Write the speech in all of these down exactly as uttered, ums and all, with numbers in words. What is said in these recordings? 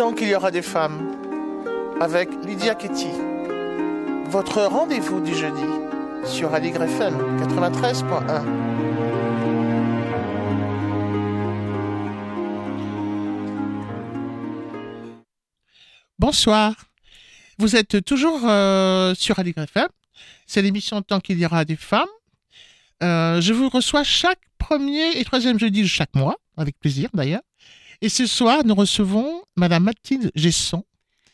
Tant qu'il y aura des femmes, avec Lydia Ketty. Votre rendez-vous du jeudi sur Aligre F M quatre-vingt-treize point un. Bonsoir. Vous êtes toujours euh, sur Aligre F M. C'est l'émission Tant qu'il y aura des femmes. Euh, je vous reçois chaque premier et troisième jeudi de chaque mois, avec plaisir d'ailleurs. Et ce soir, nous recevons Madame Mathilde Gesson,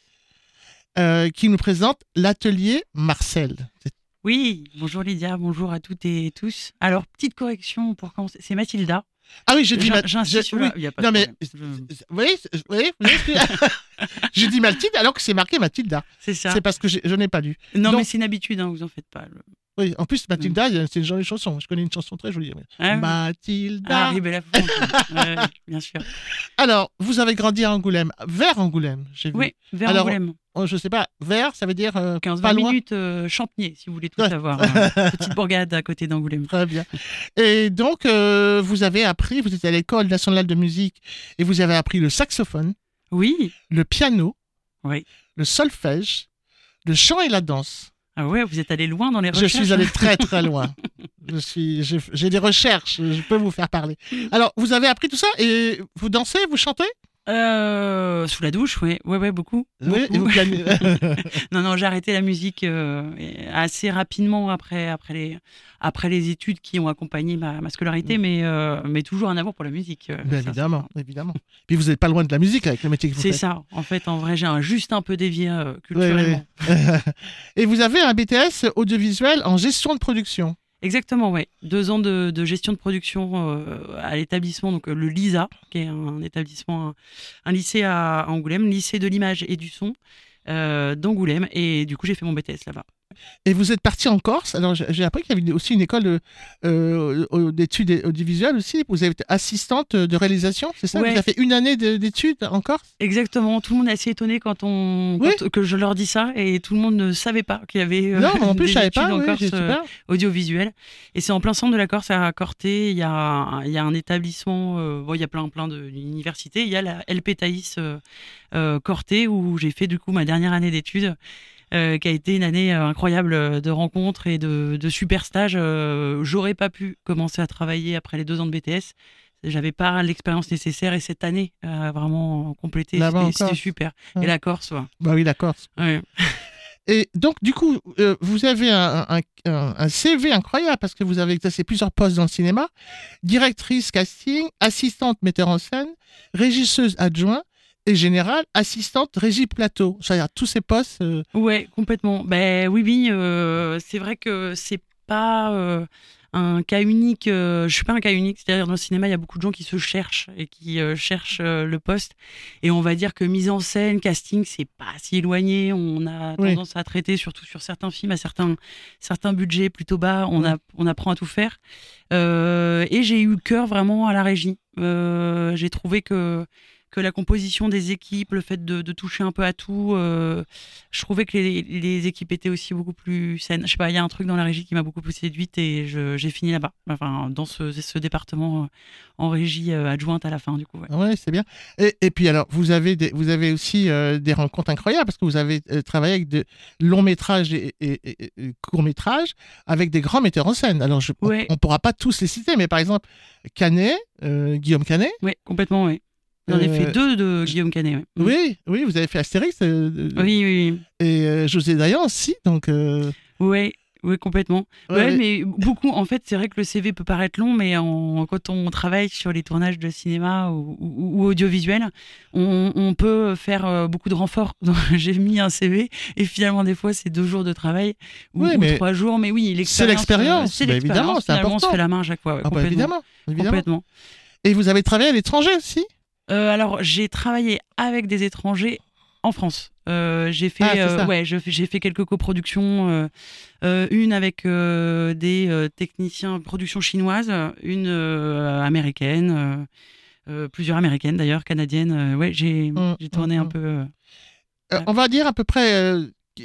euh, qui nous présente l'atelier Marcel. C'est... Oui, bonjour Lydia, bonjour à toutes et tous. Alors, petite correction pour commencer, c'est Mathilda. Ah oui, je dis Mathilde. J'insiste sur la... oui. Non mais, vous voyez, vous voyez, vous voyez je dis Mathilde alors que c'est marqué Mathilda. C'est ça. C'est parce que je n'ai pas lu. Non, Donc... mais c'est une habitude, hein, vous en faites pas. Le... Oui, en plus, Mathilda, mmh. c'est une jolie chanson. Je connais une chanson très jolie. Ah, Mathilda. Ah, oui, la France. ouais, bien sûr. Alors, vous avez grandi à Angoulême, vers Angoulême, j'ai vu. Oui, vers Alors, Angoulême. Oh, je sais pas, vers, ça veut dire euh, quinze vingt minutes euh, Champniers, si vous voulez tout ouais. savoir. euh, petite bourgade à côté d'Angoulême. Très bien. Et donc, euh, vous avez appris, vous étiez à l'École nationale de musique et vous avez appris le saxophone, oui, le piano, oui, le solfège, le chant et la danse. Ah ouais, vous êtes allé loin dans les recherches. Je suis allé très très loin. Je suis, j'ai, j'ai des recherches, je peux vous faire parler. Alors, vous avez appris tout ça et vous dansez, vous chantez ? Euh, sous la douche, oui, ouais, ouais, beaucoup. Oui, beaucoup. Et vous gagnez... non, non, j'ai arrêté la musique euh, assez rapidement après, après, les, après les études qui ont accompagné ma, ma scolarité, mmh. mais, euh, mais toujours un amour pour la musique. Euh, ben ça, évidemment, ça. évidemment. Puis vous n'êtes pas loin de la musique avec le métier que vous c'est faites. C'est ça. En fait, en vrai, j'ai un, juste un peu dévié euh, culturellement. Oui, oui. Et vous avez un B T S audiovisuel en gestion de production. Exactement, ouais. Deux ans de, de gestion de production euh, à l'établissement, donc euh, le LISA, qui est un, un établissement, un, un lycée à, à Angoulême, lycée de l'image et du son euh, d'Angoulême. Et du coup, j'ai fait mon B T S là-bas. Et vous êtes parti en Corse. Alors, j'ai appris qu'il y avait aussi une école de, euh, d'études audiovisuelles aussi. Vous avez été assistante de réalisation, c'est ça ? Ouais. Vous avez fait une année de, d'études en Corse ? Exactement. Tout le monde est assez étonné quand on, oui. quand, que je leur dis ça. Et tout le monde ne savait pas qu'il y avait euh, non, mais en plus, des je savais études pas, en oui, Corse euh, audiovisuelles. Et c'est en plein centre de la Corse, à Corté. Il y a, il y a un établissement, euh, bon, il y a plein, plein d'universités. Il y a la L P Thaïs euh, euh, Corté, où j'ai fait du coup ma dernière année d'études. Euh, qui a été une année euh, incroyable de rencontres et de, de super stages. Euh, j'aurais pas pu commencer à travailler après les deux ans de B T S. J'avais pas l'expérience nécessaire et cette année a vraiment complété. C'était, c'était super. Ouais. Et la Corse, ouais. Bah oui, la Corse. Ouais. Et donc, du coup, euh, vous avez un, un, un, un C V incroyable parce que vous avez exercé plusieurs postes dans le cinéma. Directrice casting, assistante metteur en scène, régisseuse adjointe, et générale, assistante régie plateau. C'est-à-dire tous ces postes. Euh... Ouais, complètement. Ben oui, oui. Euh, c'est vrai que c'est pas euh, un cas unique. Euh, je suis pas un cas unique. C'est-à-dire dans le cinéma, il y a beaucoup de gens qui se cherchent et qui euh, cherchent euh, le poste. Et on va dire que mise en scène, casting, c'est pas si éloigné. On a tendance oui. à traiter, surtout sur certains films, à certains certains budgets plutôt bas. On oui. a on apprend à tout faire. Euh, et j'ai eu cœur vraiment à la régie. Euh, j'ai trouvé que que la composition des équipes, le fait de, de toucher un peu à tout, euh, je trouvais que les, les équipes étaient aussi beaucoup plus saines. Je sais pas, il y a un truc dans la régie qui m'a beaucoup plus séduite et je, j'ai fini là-bas, enfin, dans ce, ce département en régie adjointe à la fin, du coup. Ouais, ouais c'est bien. Et, et puis alors, vous avez, des, vous avez aussi euh, des rencontres incroyables parce que vous avez euh, travaillé avec de longs métrages et, et, et, et courts métrages avec des grands metteurs en scène. Alors, je, ouais. on ne pourra pas tous les citer, mais par exemple, Canet, euh, Guillaume Canet. Oui, complètement, oui. J'en ai euh, fait deux de Guillaume Canet. Ouais. Oui, oui, vous avez fait Astérix. Euh, oui, oui, oui. Et euh, José Dayan aussi, donc. Euh... Oui, oui, complètement. Ouais, ouais, mais beaucoup. En fait, c'est vrai que le C V peut paraître long, mais en, quand on travaille sur les tournages de cinéma ou, ou, ou audiovisuel, on, on peut faire beaucoup de renforts. Donc, j'ai mis un C V et finalement, des fois, c'est deux jours de travail ou, oui, ou trois jours. Mais oui, l'expérience. C'est l'expérience. C'est bah, l'expérience. Évidemment, c'est important. On se fait la main à chaque fois. Ouais, ah, bah, évidemment, évidemment. Complètement. Et vous avez travaillé à l'étranger aussi ? Euh, alors, j'ai travaillé avec des étrangers en France. Euh, j'ai fait, ah, euh, ouais, je, j'ai fait quelques coproductions, euh, euh, une avec euh, des euh, techniciens production chinoise, une euh, américaine, euh, euh, plusieurs américaines d'ailleurs, canadiennes. Euh, ouais, j'ai, mmh, j'ai tourné mmh, un peu. Euh, euh, on va dire à peu près euh,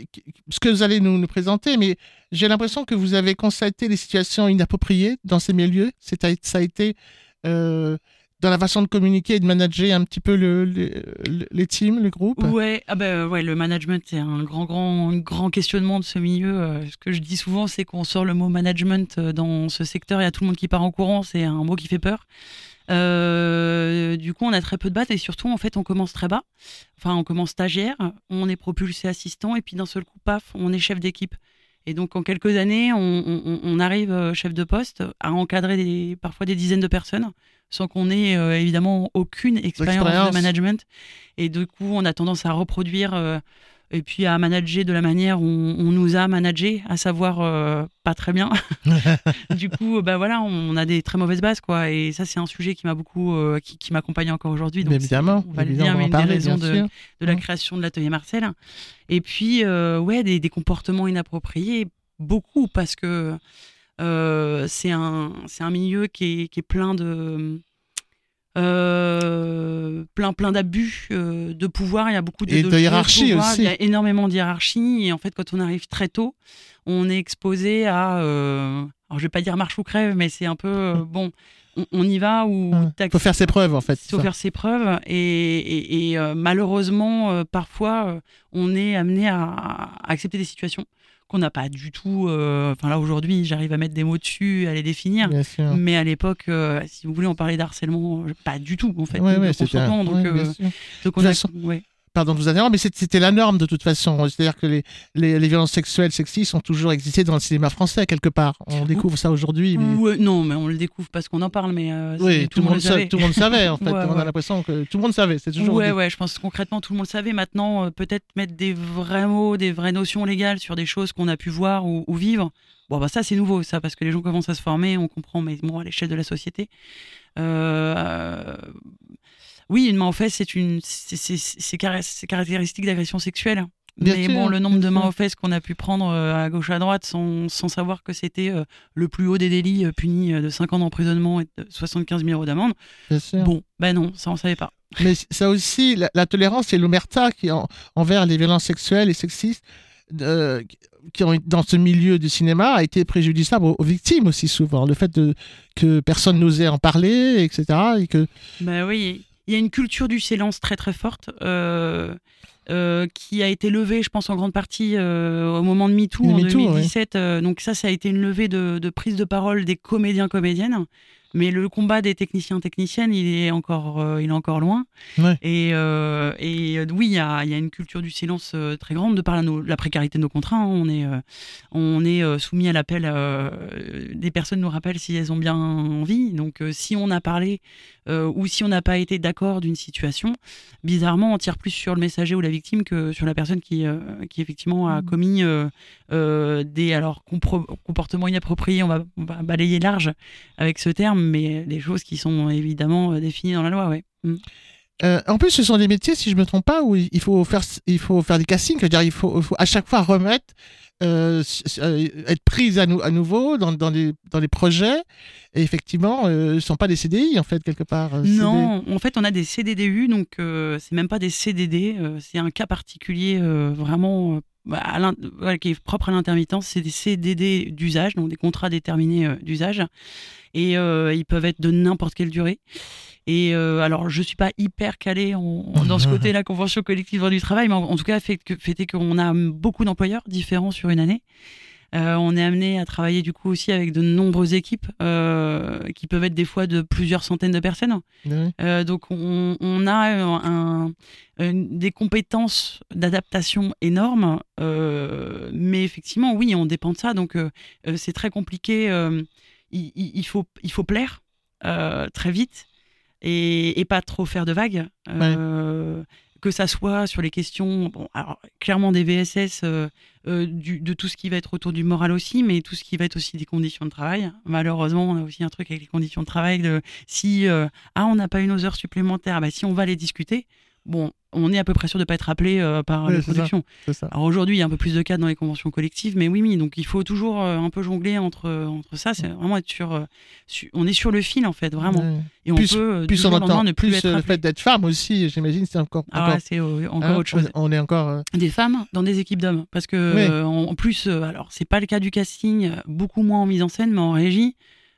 ce que vous allez nous, nous présenter, mais j'ai l'impression que vous avez constaté les situations inappropriées dans ces milieux. C'est, ça a été euh, dans la façon de communiquer et de manager un petit peu le, le, le- les teams, les groupes. Ouais, ah bah, ouais, le management, c'est un grand, grand, grand questionnement de ce milieu. Euh, Ce que je dis souvent, c'est qu'on sort le mot management euh, dans ce secteur, il y a tout le monde qui part en courant, c'est un mot qui fait peur. Euh, du coup, on a très peu de bases et surtout, en fait, on commence très bas. Enfin, on commence stagiaire, on est propulsé assistant et puis d'un seul coup, paf, on est chef d'équipe. Et donc, en quelques années, on, on- on arrive euh, chef de poste à encadrer des, parfois des dizaines de personnes sans qu'on ait euh, évidemment aucune expérience de L'expérience. management. Et du coup, on a tendance à reproduire euh, et puis à manager de la manière où on, on nous a managé, à savoir euh, pas très bien. Du coup, euh, bah voilà, on a des très mauvaises bases, quoi. Et ça, c'est un sujet qui m'a beaucoup, euh, qui, qui m'accompagne encore aujourd'hui. Mais Donc, c'est- évidemment, on va le évidemment, dire, on va mais en une parler, des raisons bien de, sûr. de la Mm. création de l'atelier Marcel. Et puis, euh, ouais, des, des comportements inappropriés, beaucoup, parce que euh, c'est un, c'est un milieu qui est, qui est plein de. euh, plein plein d'abus euh, de pouvoir, il y a beaucoup de, Et de de jeux hiérarchie pouvoir, aussi. il y a énormément de hiérarchie et en fait quand on arrive très tôt on est exposé à euh, alors je vais pas dire marche ou crève mais c'est un peu euh, bon on, on y va ou Il tac, faut faire ses preuves, en fait. faut faire ses preuves et, et- et, euh, malheureusement euh, parfois euh, on est amené à, à accepter des situations qu'on n'a pas du tout euh, enfin là aujourd'hui j'arrive à mettre des mots dessus à les définir Bien sûr. mais à l'époque euh, si vous voulez on parlait d'harcèlement euh, pas du tout en fait Ouais, de ouais, c'était un- consentement donc, ouais, bien euh, sûr. donc on De a toute façon, ouais. pardon de vous interrompre, mais c'est- c'était la norme de toute façon. C'est-à-dire que les, les, les violences sexuelles, sexistes ont toujours existé dans le cinéma français, quelque part. On découvre ça aujourd'hui. Mais... Ou, euh, non mais on le découvre parce qu'on en parle mais euh, Oui, c'est- tout, le monde sa- savait. tout le monde savait, en fait. Ouais, On a ouais. l'impression que tout le monde savait. C'est toujours. Ouais, des- ouais, je pense que concrètement tout le monde le savait. Maintenant, euh, peut-être mettre des vrais mots, des vraies notions légales sur des choses qu'on a pu voir ou, ou vivre. Bon, bah ça c'est nouveau, ça, parce que les gens commencent à se former, on comprend, mais bon, à l'échelle de la société. Euh, euh, oui, une main aux fesses, c'est une, c'est, c'est, c'est, caractéristique c'est caractéristique d'agression sexuelle. Bien Mais sûr, bon, le nombre bien de mains sûr. aux fesses qu'on a pu prendre euh, à gauche à droite sans, sans savoir que c'était euh, le plus haut des délits euh, puni euh, de cinq ans d'emprisonnement et de soixante-quinze mille euros d'amende. Bien sûr. Bon, ben non, ça on savait pas. Mais ça aussi, la, la tolérance et l'omerta qui en- envers les violences sexuelles et sexistes euh, qui ont dans ce milieu du cinéma a été préjudiciable aux, aux victimes aussi souvent. Le fait de, que personne n'osait en parler, et cetera. Et que... Ben oui, il y a une culture du silence très très forte euh, euh, qui a été levée, je pense, en grande partie euh, au moment de MeToo Le en MeToo, deux mille dix-sept. Euh, donc ça, ça a été une levée de, de prise de parole des comédiens comédiennes. Mais le combat des techniciens techniciennes, il est encore, euh, il est encore loin. Ouais. Et, euh, et euh, oui, il y a, il y a une culture du silence euh, très grande de par la, nos- la précarité de nos contrats. Hein. On est, euh, on est euh, soumis à l'appel. Euh, des personnes nous rappellent si elles ont bien envie. Donc, euh, si on a parlé euh, ou si on n'a pas été d'accord d'une situation, bizarrement, on tire plus sur le messager ou la victime que sur la personne qui, euh, qui effectivement a Mmh. commis euh, euh, des alors compro- comportements inappropriés. On va, on va balayer large avec ce terme, mais des choses qui sont évidemment euh, définies dans la loi. Ouais. Mm. Euh, en plus, ce sont des métiers, si je ne me trompe pas, où il faut faire, il faut faire des castings. C'est-à-dire, il faut, il faut à chaque fois remettre, euh, s- s- euh, être prise à, nou- à nouveau dans, dans, les, dans les projets. Et effectivement, euh, ce ne sont pas des C D I, en fait, quelque part. C'est Non, en fait, on a des C D D U, donc euh, c'est même pas des C D D, euh, c'est un cas particulier euh, vraiment euh, bah, à l'in- voilà, qui est propre à l'intermittence. C'est des C D D d'usage, donc des contrats déterminés euh, d'usage, et euh, ils peuvent être de n'importe quelle durée. Et euh, alors, je suis pas hyper calée en, en- dans ce côté, la convention collective droit du travail, mais en, en tout cas, fait que fait est qu'on a beaucoup d'employeurs différents sur une année. Euh, on est amené à travailler du coup aussi avec de nombreuses équipes euh, qui peuvent être des fois de plusieurs centaines de personnes. des... Euh, donc on, on a un, un, des compétences d'adaptation énormes, euh, mais effectivement oui on dépend de ça, donc euh, c'est très compliqué. Euh, il, il, faut, il faut plaire euh, très vite et, et pas trop faire de vagues. Euh, ouais. Que ça soit sur les questions, bon, alors clairement des V S S, euh, euh, du, de tout ce qui va être autour du moral aussi, mais tout ce qui va être aussi des conditions de travail. Malheureusement, on a aussi un truc avec les conditions de travail. De, si euh, ah, on n'a pas eu nos heures supplémentaires, bah, si on va les discuter, bon, on est à peu près sûr de ne pas être appelé euh, par oui, la production. C'est ça. Alors aujourd'hui, il y a un peu plus de cadres dans les conventions collectives, mais oui, oui, donc il faut toujours euh, un peu jongler entre, entre ça. C'est vraiment être sur, euh, sur. On est sur le fil, en fait, vraiment. Ouais. Et on plus, peut, euh, plus du jour au lendemain, ne plus, plus être le appelé. fait d'être femme aussi, j'imagine, c'est encore. Ah encore... Ouais, c'est euh, encore hein, autre chose. On, on est encore. Euh... Des femmes dans des équipes d'hommes. Parce que, oui. euh, en, en plus, euh, alors, c'est pas le cas du casting, beaucoup moins en mise en scène, mais en régie.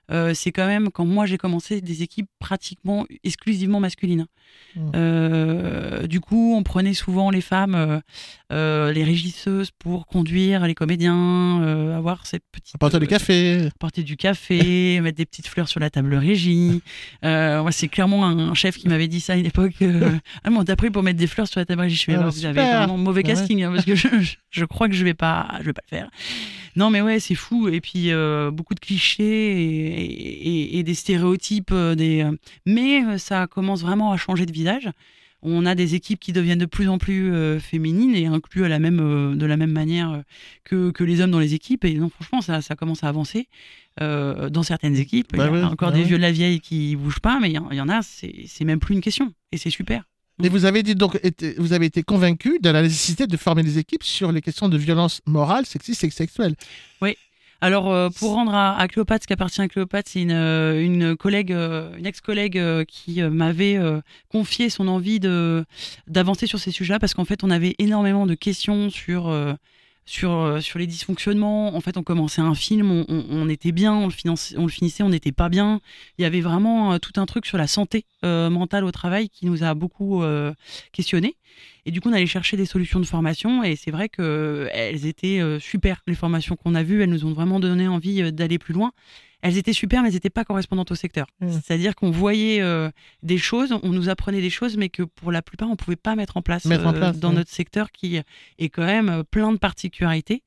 euh, c'est quand même, quand moi j'ai commencé, des équipes pratiquement exclusivement masculines. Mmh. Euh, du coup, on prenait souvent les femmes, euh, euh, les régisseuses pour conduire les comédiens, euh, avoir cette petite... Apporter du café. Apporter du café, mettre des petites fleurs sur la table régie. Euh, moi, c'est clairement un, un chef qui m'avait dit ça à une époque. Euh, ah, mais on t'a pris pour mettre des fleurs sur la table régie. Je fais, Ah, bah, vous avez super. vraiment mauvais Ouais. casting, hein, parce que je, je, je crois que je vais pas, je vais pas le faire. Non, mais ouais, c'est fou. Et puis, euh, beaucoup de clichés et, et, et des stéréotypes. euh, Des, euh, mais euh, ça commence vraiment à changer de visage. On a des équipes qui deviennent de plus en plus euh, féminines et incluses à la même, euh, de la même manière euh, que, que les hommes dans les équipes. Et non, franchement, ça, ça commence à avancer euh, dans certaines équipes. Bah il y a ouais, encore bah des ouais. vieux de la vieille qui bougent pas, mais il y, en- il y en a, c'est c'est même plus une question. Et c'est super. Et vous avez dit donc, été- vous avez été convaincu de la nécessité de former les équipes sur les questions de violence morale, sexiste et sexuelle. Alors, euh, pour rendre à, à Cléopâtre ce qui appartient à Cléopâtre, c'est une, euh, une collègue, euh, une ex-collègue euh, qui euh, m'avait euh, confié son envie de d'avancer sur ces sujets-là parce qu'en fait, on avait énormément de questions sur euh, sur euh, sur les dysfonctionnements. En fait, on commençait un film, on, on- on était bien, on le, finançait- on le finissait, on n'était pas bien. Il y avait vraiment euh, tout un truc sur la santé euh, mentale au travail qui nous a beaucoup euh, questionné. Et du coup, on allait chercher des solutions de formation et c'est vrai qu'elles étaient euh, super, les formations qu'on a vues. Elles nous ont vraiment donné envie euh, d'aller plus loin. Elles étaient super, mais elles n'étaient pas correspondantes au secteur. Mmh. C'est-à-dire qu'on voyait euh, des choses, on nous apprenait des choses, mais que pour la plupart, on ne pouvait pas mettre en place, Mettre en euh, place, dans ouais. notre secteur qui est quand même euh, plein de particularités.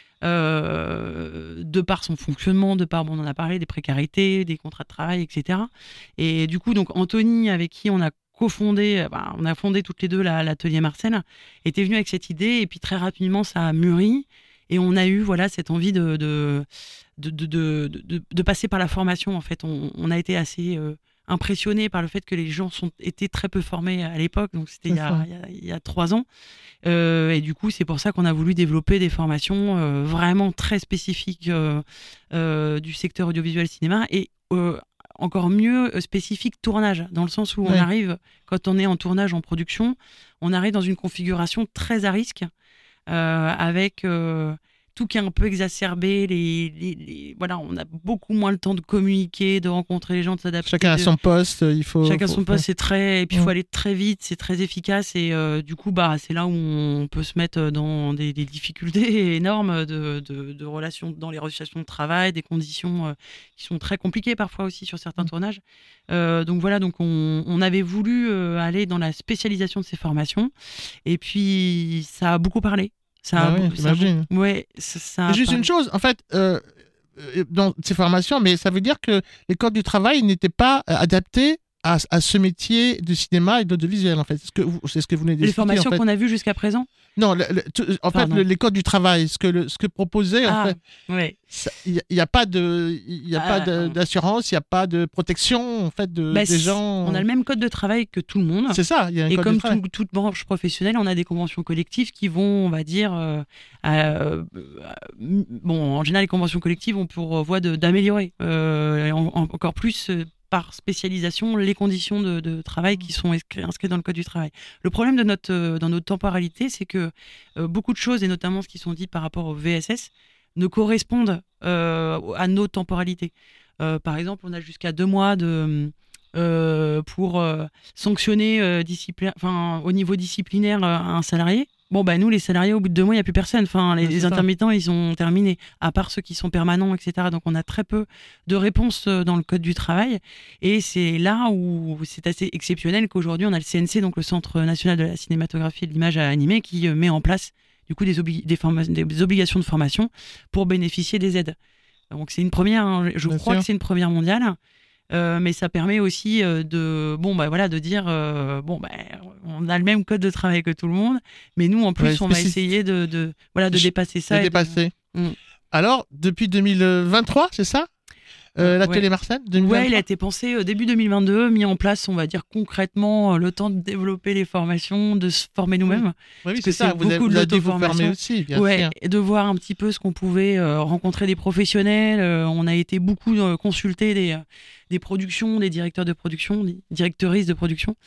euh, de par son fonctionnement, de par, bon, on en a parlé, des précarités, des contrats de travail, et cetera. Et du coup, donc Anthony, avec qui on a cofondé, euh, bah, on a fondé toutes les deux la- l'atelier Marcel, était venu avec cette idée et puis très rapidement ça a mûri et on a eu voilà cette envie de de de de, de, de- de passer par la formation en fait. On, on a été assez euh, impressionnés par le fait que les gens sont étaient très peu formés à l'époque, donc c'était il y C'est a, ça. il y a- il y a trois ans. Euh, et du coup, c'est pour ça qu'on a voulu développer des formations euh, vraiment très spécifiques euh, euh, du secteur audiovisuel cinéma et euh, encore mieux euh, spécifique tournage, dans le sens où on Ouais. arrive, quand on est en tournage, en production, on arrive dans une configuration très à risque, euh, avec euh, tout qui est un peu exacerbé. Les, les- les- voilà, on a beaucoup moins le temps de communiquer, de rencontrer les gens, de s'adapter. Chacun a de- son poste, il faut. Chacun faut- son poste, c'est très, et puis il faut Mm. aller très vite, c'est très efficace et euh, du coup bah c'est là où on peut se mettre dans des, des difficultés énormes de, de, de relations dans les relations de travail, des conditions euh, qui sont très compliquées parfois aussi sur certains Mm. tournages. Euh, donc voilà, donc on, on avait voulu euh, aller dans la spécialisation de ces formations et puis ça a beaucoup parlé. Ça a, Ah oui, beau- ça a j'imagine. beau- ouais, ça, ça a Mais juste parlé. une chose, en fait, euh, euh, dans ces formations, mais ça veut dire que les codes du travail n'étaient pas euh, adaptés à, à ce métier du cinéma et de l'audiovisuel, en fait. C'est ce que vous, c'est ce que vous venez Les d'expliquer, formations en fait. qu'on a vues jusqu'à présent. Non, le- le- tout- en fait, Pardon. le- les codes du travail, ce que, le, ce que proposait, en Ah, fait, ouais. il n'y a, pas de, il y a pas Ah, de- non. d'assurance, il n'y a pas de protection, en fait, de, Bah, des c'est- gens. On a le même code de travail que tout le monde. C'est ça, il y a un Et code comme du travail. tout- toute branche professionnelle, on a des conventions collectives qui vont, on va dire, euh, euh, euh, bon, en général, les conventions collectives ont pour voie de- d'améliorer euh, en- en- encore plus euh, par spécialisation les conditions de, de travail qui sont inscri- inscrites dans le code du travail. Le problème de notre, euh, dans notre temporalité, c'est que euh, beaucoup de choses, et notamment ce qui sont dites par rapport au V S S, ne correspondent euh, à nos temporalités. Euh, par exemple, on a jusqu'à deux mois de, euh, pour euh, sanctionner euh, discipli- enfin, au niveau disciplinaire euh, un salarié. Bon, bah, nous, les salariés, au bout de deux mois, il n'y a plus personne. Enfin, les, Ouais, c'est les ça. intermittents, ils ont terminé, à part ceux qui sont permanents, et cetera. Donc, on a très peu de réponses euh, dans le Code du travail. Et c'est là où c'est assez exceptionnel qu'aujourd'hui, on a le C N C, donc le Centre national de la cinématographie et de l'image à animer, qui euh, met en place du coup des, obli- des, forma- des obligations de formation pour bénéficier des aides. Donc, c'est une première, hein, je Bien crois sûr. que c'est une première mondiale. Euh, mais ça permet aussi euh, de bon bah voilà de dire euh, bon bah on a le même code de travail que tout le monde, mais nous en plus Ouais, on va spécifique. essayer de, de voilà de Je- dépasser ça de et de- dépasser. Mm. Alors, depuis deux mille vingt-trois, c'est ça euh, Euh, L'atelier ouais. Marcel deux mille vingt-trois. Ouais, il a été pensé euh, début deux mille vingt-deux, mis en place, on va dire concrètement, euh, le temps de développer les formations, de se former nous-mêmes. Oui, oui, que c'est ça. c'est Vous avez, beaucoup de vous avez dû vous l'auto-formation. former aussi, bien Ouais, sûr. et de voir un petit peu ce qu'on pouvait euh, rencontrer des professionnels. Euh, on a été beaucoup euh, consulter des, euh, des productions, des directeurs de production, des directrices de production.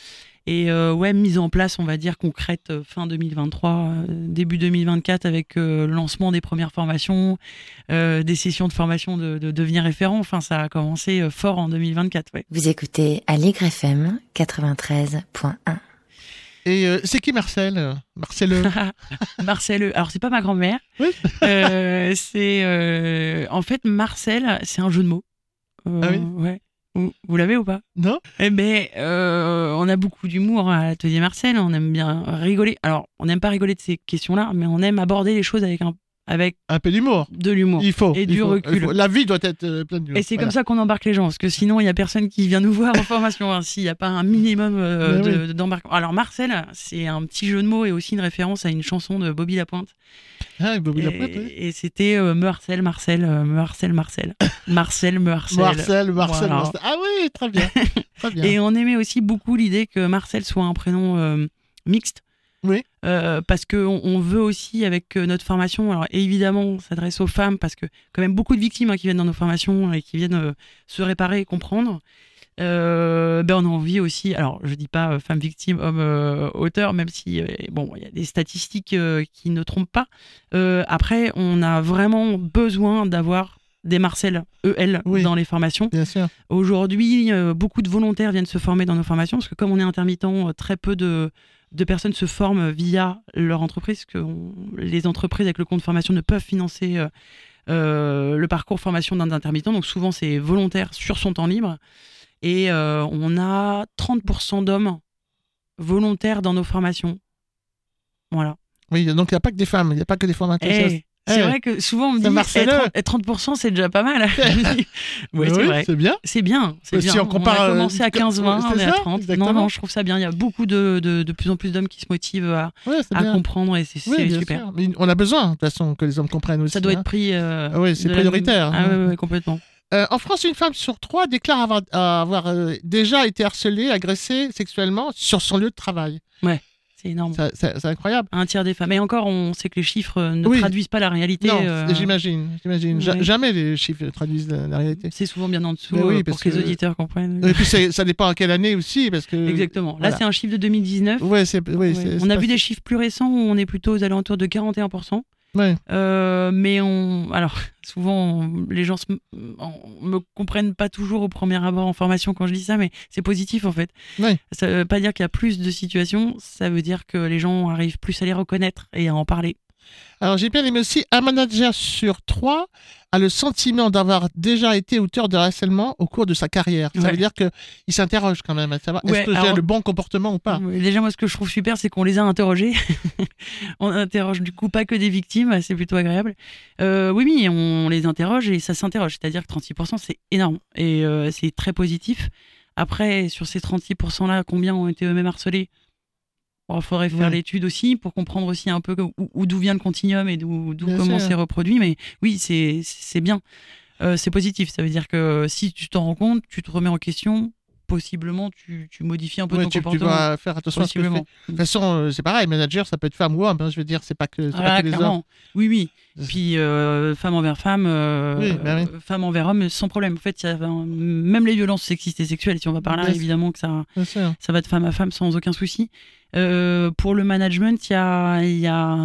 Et euh, ouais, mise en place, on va dire, concrète euh, fin deux mille vingt-trois, euh, début deux mille vingt-quatre, avec euh, le lancement des premières formations, euh, des sessions de formation de, de devenir référent. Enfin, ça a commencé euh, fort en deux mille vingt-quatre. Ouais. Vous écoutez Aligre F M quatre-vingt-treize point un. Et euh, c'est qui Marcel Marcel Marcel, alors c'est pas ma grand-mère. Oui. euh, c'est euh, en fait Marcel, c'est un jeu de mots. Euh, ah oui. Ouais. Vous, vous l'avez ou pas? Non. Eh ben, euh, on a beaucoup d'humour à l'atelier Marcel. On aime bien rigoler. Alors, on n'aime pas rigoler de ces questions-là, mais on aime aborder les choses avec un, avec un peu d'humour. De l'humour. Il faut. Et il du faut, recul. faut. La vie doit être euh, pleine d'humour. Et c'est voilà. comme ça qu'on embarque les gens, parce que sinon, il n'y a personne qui vient nous voir en formation. Hein, s'il n'y a pas un minimum euh, de, oui. d'embarquement. Alors, Marcel, c'est un petit jeu de mots et aussi une référence à une chanson de Bobby Lapointe. Ah, Bobby et, Lapointe, oui. Et c'était euh, me harcèle, Marcel, euh, me harcèle, Marcel. Marcel, me harcèle. Marcel, Marcel, Voilà. Marcel. Ah oui, très bien. Très bien. Et on aimait aussi beaucoup l'idée que Marcel soit un prénom euh, mixte. Oui. Euh, parce qu'on on veut aussi, avec notre formation, alors évidemment, on s'adresse aux femmes, parce que quand même beaucoup de victimes hein, qui viennent dans nos formations et qui viennent euh, se réparer et comprendre. Euh, ben on a envie aussi, alors je dis pas euh, femme victime, homme euh, auteur, même si euh, bon, il y a des statistiques euh, qui ne trompent pas. Euh, après, on a vraiment besoin d'avoir des Marcel, E L, oui, dans les formations. Bien sûr. Aujourd'hui, euh, beaucoup de volontaires viennent se former dans nos formations, parce que comme on est intermittent, très peu de, de personnes se forment via leur entreprise, que on, les entreprises avec le compte formation ne peuvent financer euh, euh, le parcours formation d'un intermittent, donc souvent c'est volontaire sur son temps libre. Et euh, on a trente pour cent d'hommes volontaires dans nos formations. Voilà. Oui, donc il n'y a pas que des femmes, il n'y a pas que des formateurs. Hey, c'est hey, vrai que souvent on me dit hey, trente pour cent c'est déjà pas mal. Ouais, c'est oui, vrai. C'est bien. C'est bien. C'est si bien. On, compare, on a commencé à quinze vingt, on est ça, à trente. Exactement. Non, non, je trouve ça bien. Il y a beaucoup de, de, de plus en plus d'hommes qui se motivent à, ouais, à comprendre et c'est, oui, c'est super. Sûr. Mais on a besoin, de toute façon, que les hommes comprennent aussi. Ça doit hein. être pris. Euh, oui, c'est prioritaire. La... Ah, oui, oui, complètement. Euh, en France, une femme sur trois déclare avoir, avoir euh, déjà été harcelée, agressée sexuellement sur son lieu de travail. Ouais, c'est énorme. Ça, ça, c'est incroyable. Un tiers des femmes. Et encore, on sait que les chiffres ne oui. traduisent pas la réalité. Non, euh... j'imagine. j'imagine. Ouais. Jamais les chiffres traduisent la, la réalité. C'est souvent bien en dessous oui, euh, pour que, que les auditeurs comprennent. Et puis, c'est, ça dépend à quelle année aussi. Parce que... Exactement. Là, voilà. C'est un chiffre de deux mille dix-neuf. Ouais, c'est, oui, ouais. c'est, on c'est a pas... vu des chiffres plus récents où on est plutôt aux alentours de quarante et un pour cent. Ouais. Euh, mais on, alors souvent on, les gens se, on, me comprennent pas toujours au premier abord en formation quand je dis ça, mais c'est positif en fait. Ouais. Ça veut pas dire qu'il y a plus de situations, ça veut dire que les gens arrivent plus à les reconnaître et à en parler. Alors j'ai bien aimé aussi, un manager sur trois a le sentiment d'avoir déjà été auteur de harcèlement au cours de sa carrière. Ça ouais. veut dire qu'il s'interroge quand même à savoir ouais, est-ce que alors, j'ai le bon comportement ou pas. Déjà moi ce que je trouve super c'est qu'on les a interrogés. On interroge du coup pas que des victimes, c'est plutôt agréable. Euh, oui oui on les interroge et ça s'interroge, c'est-à-dire que trente-six pour cent c'est énorme et euh, c'est très positif. Après sur ces trente-six pour cent là combien ont été eux-mêmes harcelés? Il faudrait faire ouais. l'étude aussi pour comprendre aussi un peu où, où, d'où vient le continuum et d'où, d'où comment c'est reproduit. Mais oui, c'est, c'est bien. Euh, c'est positif. Ça veut dire que si tu t'en rends compte, tu te remets en question, possiblement tu, tu modifies un peu ouais, ton tu, comportement. Tu dois faire attention à ce que tu fais. De toute façon, euh, c'est pareil. Manager, ça peut être femme ou homme. Hein, je veux dire, c'est pas que, c'est ah, pas que les hommes. Oui, oui. Puis euh, femme envers femme, euh, oui, bah oui. euh, femme envers homme, sans problème. En fait, y a, euh, même les violences sexistes et sexuelles, si on va par là, bien évidemment que ça, ça va de femme à femme sans aucun souci. Euh, pour le management, il y a, y a,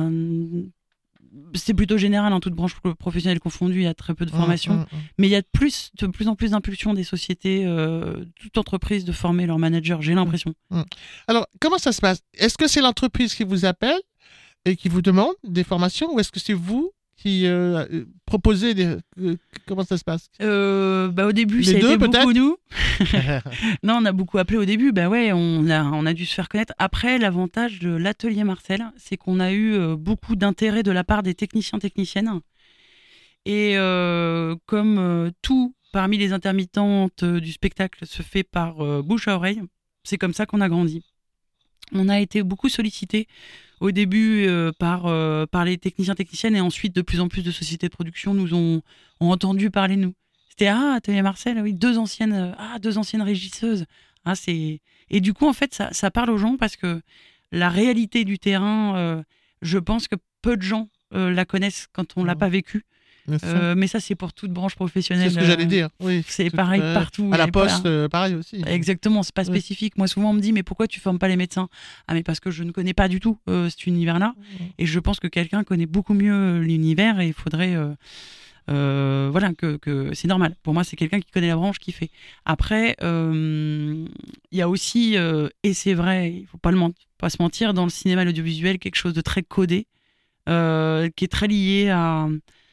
c'est plutôt général, en hein, toute branche professionnelle confondue, il y a très peu de formation, mmh, mmh, mmh. mais il y a de plus, de plus en plus d'impulsion des sociétés, euh, toute entreprise, de former leurs managers, j'ai l'impression. Mmh. Alors, comment ça se passe? Est-ce que c'est l'entreprise qui vous appelle et qui vous demande des formations, ou est-ce que c'est vous qui euh, proposez des... Euh, comment ça se passe? euh, bah, Au début, Les ça deux, a été peut-être beaucoup nous. Non, on a beaucoup appelé au début. Bah ouais, on a, on a dû se faire connaître. Après, l'avantage de l'atelier Marcel, c'est qu'on a eu euh, beaucoup d'intérêt de la part des techniciens, techniciennes. Et euh, comme euh, tout parmi les intermittentes euh, du spectacle se fait par euh, bouche à oreille, c'est comme ça qu'on a grandi. On a été beaucoup sollicités au début euh, par, euh, par les techniciens, techniciennes, et ensuite de plus en plus de sociétés de production nous ont, ont entendu parler de nous. C'était « Ah, Atelier Marcel, oui, deux anciennes, ah, deux anciennes régisseuses. » Ah, c'est... Et du coup, en fait, ça, ça parle aux gens parce que la réalité du terrain, euh, je pense que peu de gens euh, la connaissent quand on ne l'a pas vécu. bien sûr. Euh, mais ça, c'est pour toute branche professionnelle. C'est ce que j'allais dire. Oui, c'est tout, pareil euh, partout. À la Et voilà. poste, euh, pareil aussi. Exactement, c'est pas Oui. spécifique. Moi, souvent, on me dit, mais pourquoi tu formes pas les médecins? Ah, mais parce que je ne connais pas du tout euh, cet univers-là. Et je pense que quelqu'un connaît beaucoup mieux l'univers et il faudrait. Euh, euh, voilà, que, que c'est normal. Pour moi, c'est quelqu'un qui connaît la branche qui fait. Après, il euh, y a aussi, euh, et c'est vrai, il faut pas, le ment- pas se mentir, dans le cinéma et l'audiovisuel, quelque chose de très codé, euh, qui est très lié à.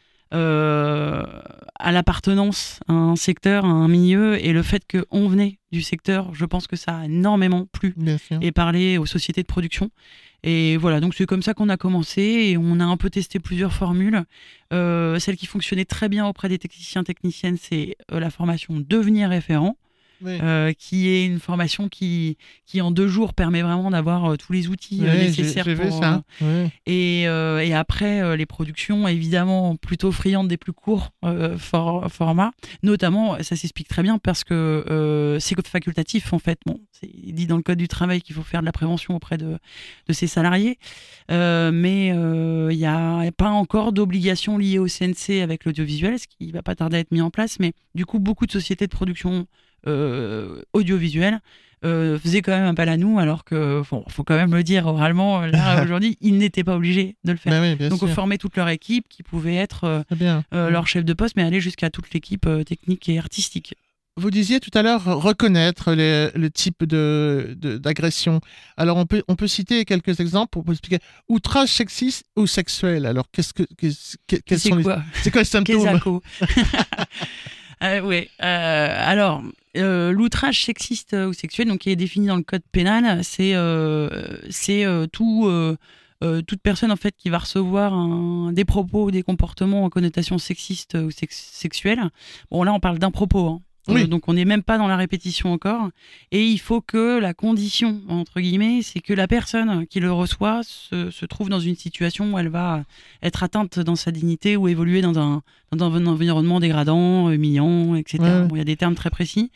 Euh, à l'appartenance à un secteur, à un milieu, et le fait qu'on venait du secteur, je pense que ça a énormément plu Bien sûr. et parlé aux sociétés de production. Et voilà, donc c'est comme ça qu'on a commencé et on a un peu testé plusieurs formules. Euh, celle qui fonctionnait très bien auprès des techniciens techniciennes, c'est euh, la formation devenir référent. Oui. Euh, qui est une formation qui, qui en deux jours permet vraiment d'avoir euh, tous les outils euh, Oui, nécessaires j'ai, j'ai pour, vu ça. euh, Oui. et, euh, et après, euh, les productions, évidemment, plutôt friandes des plus courts euh, for- formats. Notamment, ça s'explique très bien parce que euh, c'est facultatif, en fait. Bon, c'est dit dans le Code du travail qu'il faut faire de la prévention auprès de, de ses salariés. Euh, mais il euh, n'y a pas encore d'obligation liée au C N C avec l'audiovisuel, ce qui ne va pas tarder à être mis en place. Mais du coup, beaucoup de sociétés de production euh, audiovisuelle Euh, faisait quand même appel à nous, alors que, bon, faut quand même le dire oralement, là, aujourd'hui, ils n'étaient pas obligés de le faire. Ben oui, bien Donc, sûr. on formait toute leur équipe, qui pouvait être euh, Très bien. euh, leur chef de poste, mais aller jusqu'à toute l'équipe euh, technique et artistique. Vous disiez tout à l'heure reconnaître les- le type de, de- d'agression. Alors, on peut, on peut citer quelques exemples pour vous expliquer. Outrage sexiste ou sexuel. Alors, qu'est-ce que, qu'est-ce- que- quels C'est sont les, quoi c'est quoi les symptômes? Quesaco. Euh, ouais. Euh, alors, euh, l'outrage sexiste ou sexuel, donc qui est défini dans le code pénal, c'est euh, c'est euh, tout euh, euh, toute personne en fait qui va recevoir un, des propos ou des comportements en connotation sexiste ou sex- sexuelle. Bon, là, on parle d'un propos. Hein. Oui. Euh, donc, on n'est même pas dans la répétition encore. Et il faut que la condition, entre guillemets, c'est que la personne qui le reçoit se, se trouve dans une situation où elle va être atteinte dans sa dignité ou évoluer dans un, dans un environnement dégradant, humiliant, et cetera. Ouais. Bon, il y a des termes très précis.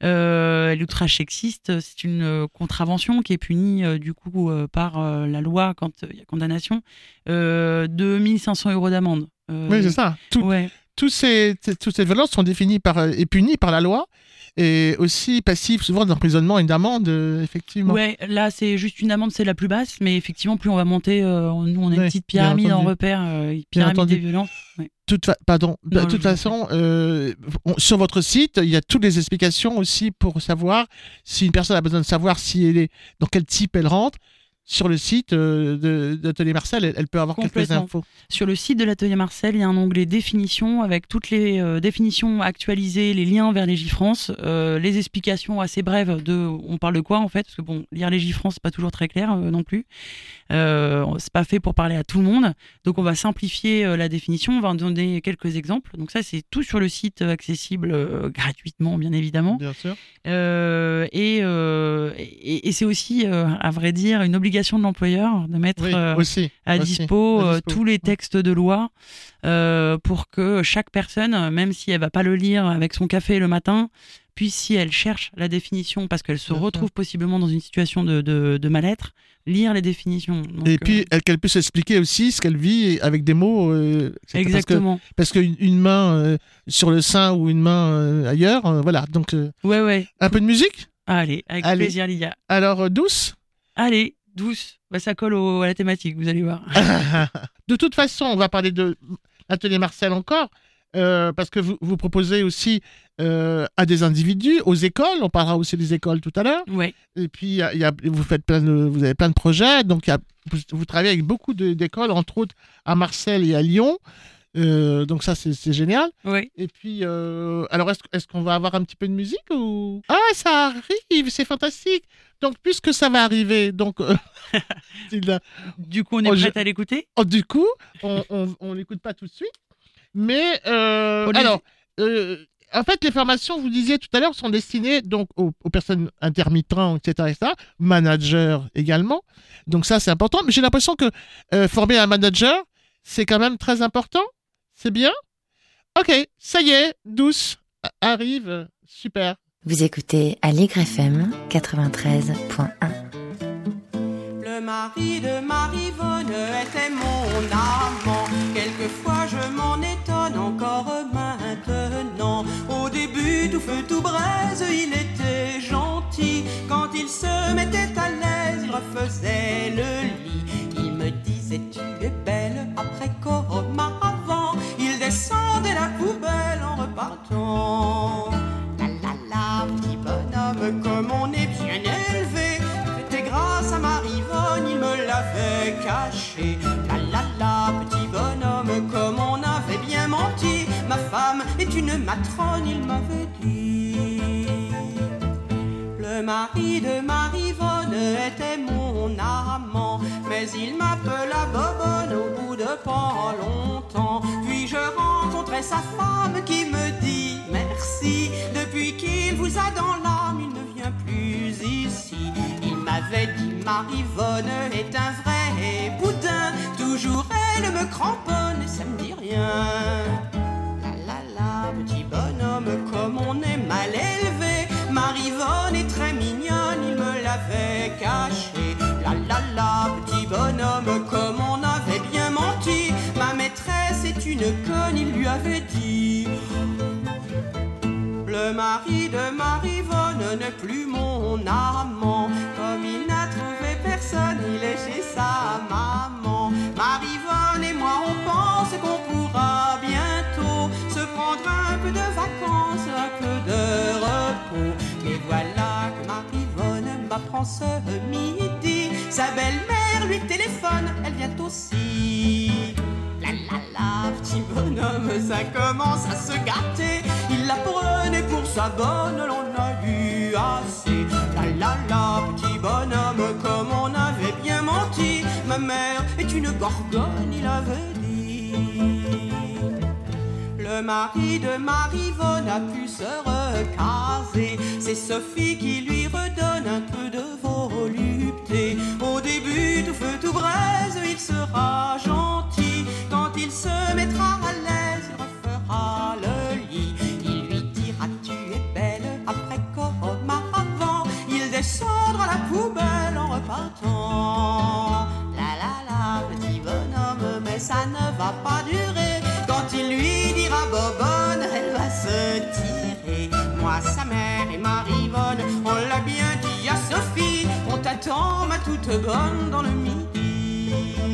Euh, l'outrage sexiste, c'est une euh, contravention qui est punie euh, du coup euh, par euh, la loi quand il y a condamnation euh, de mille cinq cents euros d'amende. Euh, Oui, c'est ça. Tout, Ouais. tous ces, t- toutes ces violences sont définies par, euh, et punies par la loi, et aussi passives souvent d'emprisonnement et d'amende, euh, effectivement. Ouais, là c'est juste une amende, c'est la plus basse, mais effectivement plus on va monter, euh, nous on a une Ouais, petite bien pyramide en entendu. repère, euh, une pyramide entendu. des violences. Ouais. Toute fa- pardon. De Non, toute je- façon, euh, on- sur votre site, il y a toutes les explications aussi pour savoir si une personne a besoin de savoir si elle est dans quel type elle rentre. Sur le site euh, de, d'Atelier Marcel, elle, elle peut avoir quelques Complètement. infos. Sur le site de l'Atelier Marcel, il y a un onglet définition avec toutes les euh, définitions actualisées, les liens vers Légifrance, euh, les explications assez brèves de on parle de quoi en fait, parce que bon, lire Légifrance, c'est pas toujours très clair euh, non plus. Euh, c'est pas fait pour parler à tout le monde. Donc on va simplifier euh, la définition, on va en donner quelques exemples. Donc ça, c'est tout sur le site, euh, accessible euh, gratuitement, bien évidemment. Bien sûr. Euh, et, euh, et, et c'est aussi, euh, à vrai dire, une obligation de l'employeur de mettre Oui, euh, aussi. à aussi, dispo, à euh, dispo. tous les textes de loi euh, pour que chaque personne, même si elle va pas le lire avec son café le matin, puisse, si elle cherche la définition, parce qu'elle se Bien retrouve possiblement dans une situation de, de, de mal-être, lire les définitions. Donc, Et puis, euh, elle- qu'elle puisse expliquer aussi ce qu'elle vit avec des mots. euh, et cetera. exactement. Parce que- parce qu'une une main euh, sur le sein ou une main euh, ailleurs, euh, voilà. Donc, euh, Ouais, ouais. un peu de musique. Allez, avec Allez. plaisir, Lydia. Alors, euh, douce. Allez, douce. Bah, ça colle au- à la thématique, vous allez voir. De toute façon, on va parler de l'Atelier Marcel encore, euh, parce que vous, vous proposez aussi euh, à des individus, aux écoles. On parlera aussi des écoles tout à l'heure. Ouais. Et puis, il y a- il y a- vous, faites plein de, vous avez plein de projets. Donc, il y a- vous, vous travaillez avec beaucoup de- d'écoles, entre autres à Marseille et à Lyon. Euh, donc, ça, c'est c'est génial. Ouais. Et puis, euh, alors, est-ce est-ce qu'on va avoir un petit peu de musique ou... Ah, ça arrive, c'est fantastique. Donc, puisque ça va arriver, donc... euh, Tilda, Du coup, on est Oh, je- prête à l'écouter? oh, du coup, on on- on l'écoute pas tout de suite. Mais, euh, Pour les- alors, euh, en fait, les formations, vous disiez tout à l'heure, sont destinées donc aux, aux personnes intermittentes, et cetera, et cetera, managers également. Donc ça, c'est important. Mais j'ai l'impression que euh, former un manager, c'est quand même très important. C'est bien. Ok, ça y est, douce a- arrive, super. Vous écoutez Allegre F M quatre-vingt-treize point un. Le mari de Marivonne était mon amant. Quelquefois je m'en étonne en faisait le lit. Il me disait tu es belle après qu'auparavant il descendait la poubelle en repartant. La la la, petit bonhomme, comme on est bien élevé. C'était grâce à Marivonne, il me l'avait caché. La la la, petit bonhomme, comme on avait bien menti. Ma femme est une matrone, il m'avait dit. Le mari de Marivonne était mon amant, mais il m'appela Bobonne au bout de pas longtemps. Puis je rencontrai sa femme qui me dit merci. Depuis qu'il vous a dans l'âme, il ne vient plus ici. Il m'avait dit Marivonne est un vrai boudin. Toujours elle me cramponne et ça me dit rien. La la la, petit bonhomme, comme on est mal élevé. Marivonne est très mignonne, il me l'avait caché. La la la, petit bonhomme, comme on avait bien menti. Ma maîtresse est une conne, il lui avait dit. Le mari de Marivonne n'est plus mon amant. Comme il n'a trouvé personne, il est chez sa maman. Marivonne et moi on pense qu'on pourra bientôt se prendre un peu de vacances, un peu de repos. Mais voilà que Marivonne m'apprend ce midi. Sa belle-mère lui téléphone, elle vient aussi. La la la, petit bonhomme, ça commence à se gâter. Il la prenait pour sa bonne, l'on a eu assez. La la la, petit bonhomme, comme on avait bien menti. Ma mère est une gorgone, il avait dit. Le mari de Marivonne a pu se recaser. C'est Sophie qui lui redonne un peu de volupté. Au début, tout feu, tout braise, il sera gentil. Quand il se mettra à l'aise, il refera le lit. Il lui dira tu es belle après qu'auparavant il descendra la poubelle en repartant. La la la, petit bonhomme, mais ça ne va pas durer. Quand il lui dira Bobonne, elle va se tirer. Moi, sa mère et Marivonne, on l'a bien dit à Sophie. On t'attend, ma toute bonne, dans le midi.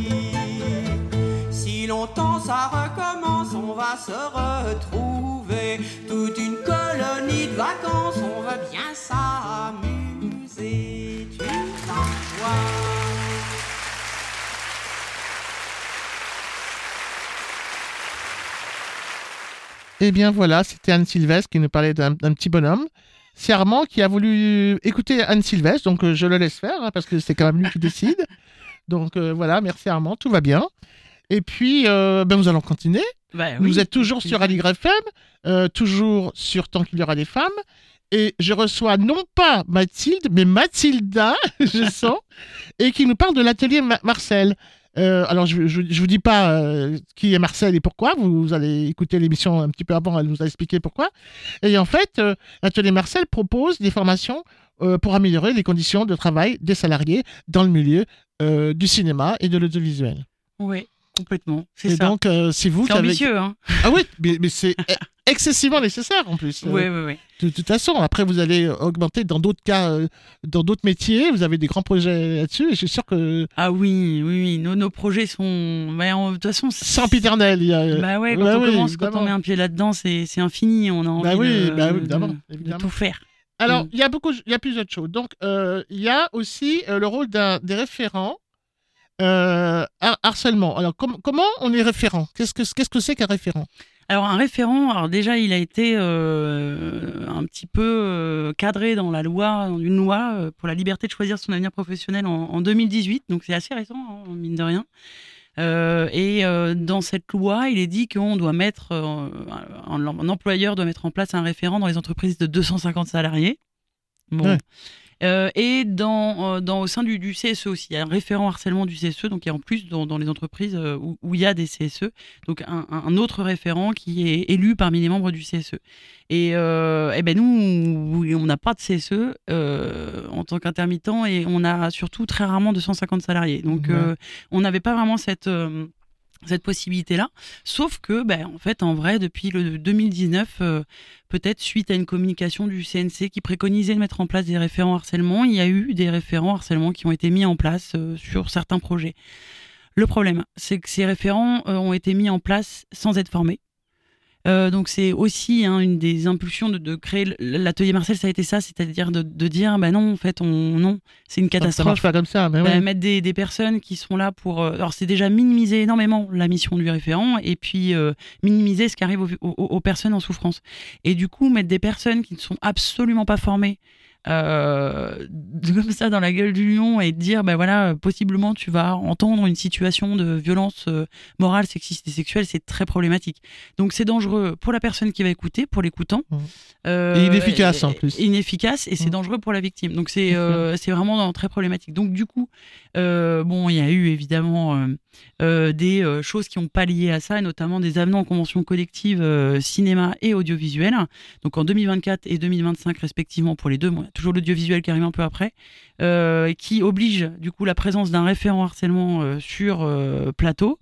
Si longtemps ça recommence, on va se retrouver. Toute une colonie de vacances, on va bien s'amuser. Tu t'en vois. Eh bien voilà, c'était Anne Sylvestre qui nous parlait d'un, d'un petit bonhomme. C'est Armand qui a voulu écouter Anne Sylvestre, donc euh, je le laisse faire, hein, parce que c'est quand même lui qui décide. Donc euh, voilà, merci Armand, tout va bien. Et puis, euh, ben, nous allons continuer. Bah, oui. Vous êtes toujours sur Aligre F M, euh, toujours sur Tant qu'il y aura des femmes. Et je reçois non pas Mathilde, mais Mathilda, je sens, et qui nous parle de l'atelier Ma- Marcel. Euh, alors, je ne vous dis pas euh, qui est Marcel et pourquoi. Vous, vous allez écouter l'émission un petit peu avant, elle nous a expliqué pourquoi. Et en fait, euh, l'atelier Marcel propose des formations euh, pour améliorer les conditions de travail des salariés dans le milieu euh, du cinéma et de l'audiovisuel. Oui, complètement. C'est et ça. donc, euh, c'est vous C'est qui avez... ambitieux, hein. Ah oui, mais, mais c'est excessivement nécessaire en plus. Oui, Euh, oui, oui. De toute façon, après, vous allez augmenter dans d'autres cas, euh, dans d'autres métiers. Vous avez des grands projets là-dessus. Et je suis sûr que Ah oui, oui, oui. Nos, nos projets sont. Bah, en- de toute façon, c'est- sempiternel. Il y a... Bah ouais, quand Ouais, on oui, commence, quand évidemment. on met un pied là-dedans, c'est, c'est infini. On a envie Bah oui, de, bah oui, de- évidemment, de évidemment. tout faire. Alors, Mm. il y a beaucoup, il y a plusieurs choses. Donc, euh, il y a aussi euh, le rôle d'un, des référents euh, har- harcèlement. Alors, com- comment on est référent ? Qu'est-ce que, qu'est-ce que c'est qu'un référent ? Alors un référent, alors déjà il a été euh, un petit peu euh, cadré dans la loi, dans une loi euh, pour la liberté de choisir son avenir professionnel en, en deux mille dix-huit, donc c'est assez récent, hein, mine de rien. Euh, et euh, dans cette loi, il est dit qu'on doit mettre, euh, un, un employeur doit mettre en place un référent dans les entreprises de deux cent cinquante salariés. Bon. Ouais. Euh, et dans, euh, dans, au sein du, du C S E aussi, il y a un référent harcèlement du C S E, donc il y a en plus dans, dans les entreprises euh, où, où il y a des C S E, donc un, un autre référent qui est élu parmi les membres du C S E. Et, euh, et ben nous, on n'a pas de C S E euh, en tant qu'intermittent et on a surtout très rarement deux cent cinquante salariés. Donc Ouais. euh, on n'avait pas vraiment cette... Euh, cette possibilité-là. Sauf que, ben, en fait, en vrai, depuis le deux mille dix-neuf, euh, peut-être suite à une communication du C N C qui préconisait de mettre en place des référents harcèlement, il y a eu des référents harcèlement qui ont été mis en place euh, sur certains projets. Le problème, c'est que ces référents euh, ont été mis en place sans être formés. Euh, donc c'est aussi hein, une des impulsions de, de créer l'atelier Marcel, ça a été ça, c'est-à-dire de, de dire bah non en fait on non c'est une catastrophe. Ça marche pas comme ça, mais bah, oui. Mettre des, des personnes qui sont là pour euh, alors c'est déjà minimiser énormément la mission du référent et puis euh, minimiser ce qui arrive aux, aux, aux personnes en souffrance. Et du coup mettre des personnes qui ne sont absolument pas formées Euh, comme ça dans la gueule du lion et dire ben voilà possiblement tu vas entendre une situation de violence euh, morale, sexiste et sexuelle, c'est très problématique. Donc c'est dangereux pour la personne qui va écouter, pour l'écoutant, mmh. euh, et inefficace en plus. Inefficace et c'est mmh. dangereux pour la victime. Donc c'est euh, c'est vraiment très problématique. Donc du coup euh, bon il y a eu évidemment euh, euh, des euh, choses qui ont pallié à ça et notamment des avenants en convention collective euh, cinéma et audiovisuel. Donc en deux mille vingt-quatre et deux mille vingt-cinq respectivement pour les deux. Bon, toujours l'audiovisuel qui arrive un peu après, euh, qui oblige du coup la présence d'un référent harcèlement euh, sur euh, plateau.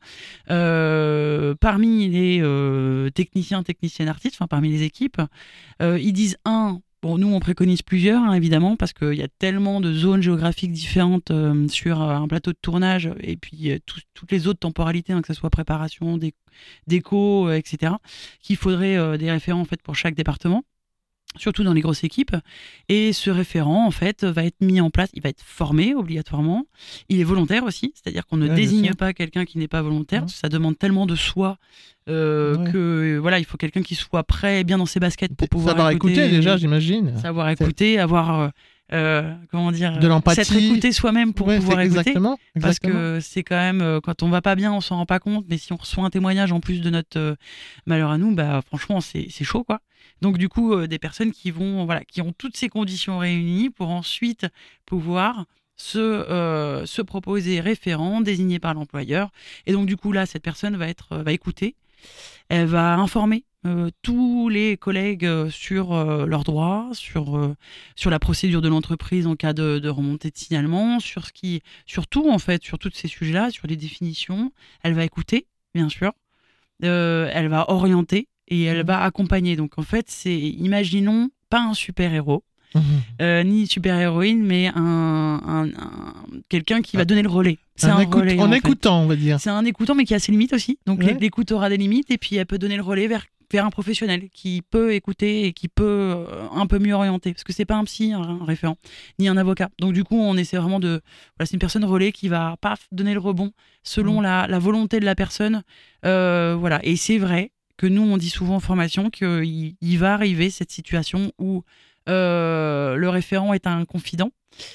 Euh, parmi les euh, techniciens, techniciennes artistes, enfin parmi les équipes, euh, ils disent un, bon nous on préconise plusieurs hein, évidemment parce qu'il y a tellement de zones géographiques différentes euh, sur un plateau de tournage et puis euh, tout, toutes les autres temporalités, hein, que ce soit préparation, dé- déco, euh, et cetera, qu'il faudrait euh, des référents en fait pour chaque département, surtout dans les grosses équipes. Et ce référent, en fait, va être mis en place, il va être formé obligatoirement. Il est volontaire aussi, c'est-à-dire qu'on ne ouais, désigne pas quelqu'un qui n'est pas volontaire. Ouais. Ça demande tellement de soi euh, ouais. que voilà, il faut quelqu'un qui soit prêt, bien dans ses baskets pour pouvoir savoir écouter. écouter déjà, j'imagine. Savoir écouter, avoir... Euh, Euh, comment dire, de l'empathie, s'être écouté soi-même pour ouais, pouvoir écouter, exactement, exactement. Parce que c'est quand même euh, quand on va pas bien, on s'en rend pas compte, mais si on reçoit un témoignage en plus de notre euh, malheur à nous, bah franchement c'est c'est chaud quoi. Donc du coup euh, des personnes qui vont voilà qui ont toutes ces conditions réunies pour ensuite pouvoir se euh, se proposer référent désigné par l'employeur et donc du coup là cette personne va être euh, va écouter, elle va informer Euh, tous les collègues euh, sur euh, leurs droits, sur, euh, sur la procédure de l'entreprise en cas de, de remontée de signalement, sur ce qui, sur tout en fait, sur tous ces sujets-là, sur les définitions. Elle va écouter, bien sûr. Euh, elle va orienter et elle va accompagner. Donc en fait, c'est, imaginons, pas un super-héros, Mmh. Euh, ni super-héroïne, mais un, un, un, quelqu'un qui va donner le relais. C'est un, un écoute, relais. En, en fait. écoutant, on va dire. C'est un écoutant, mais qui a ses limites aussi. Donc ouais. l'écoute aura des limites, et puis elle peut donner le relais vers, vers un professionnel qui peut écouter et qui peut euh, un peu mieux orienter. Parce que c'est pas un psy, un, un référent, ni un avocat. Donc du coup, on essaie vraiment de. Voilà, c'est une personne relais qui va paf, donner le rebond selon mmh. la, la volonté de la personne. Euh, voilà. Et c'est vrai que nous, on dit souvent en formation qu'il il va arriver cette situation où. Euh, le référent est un confident.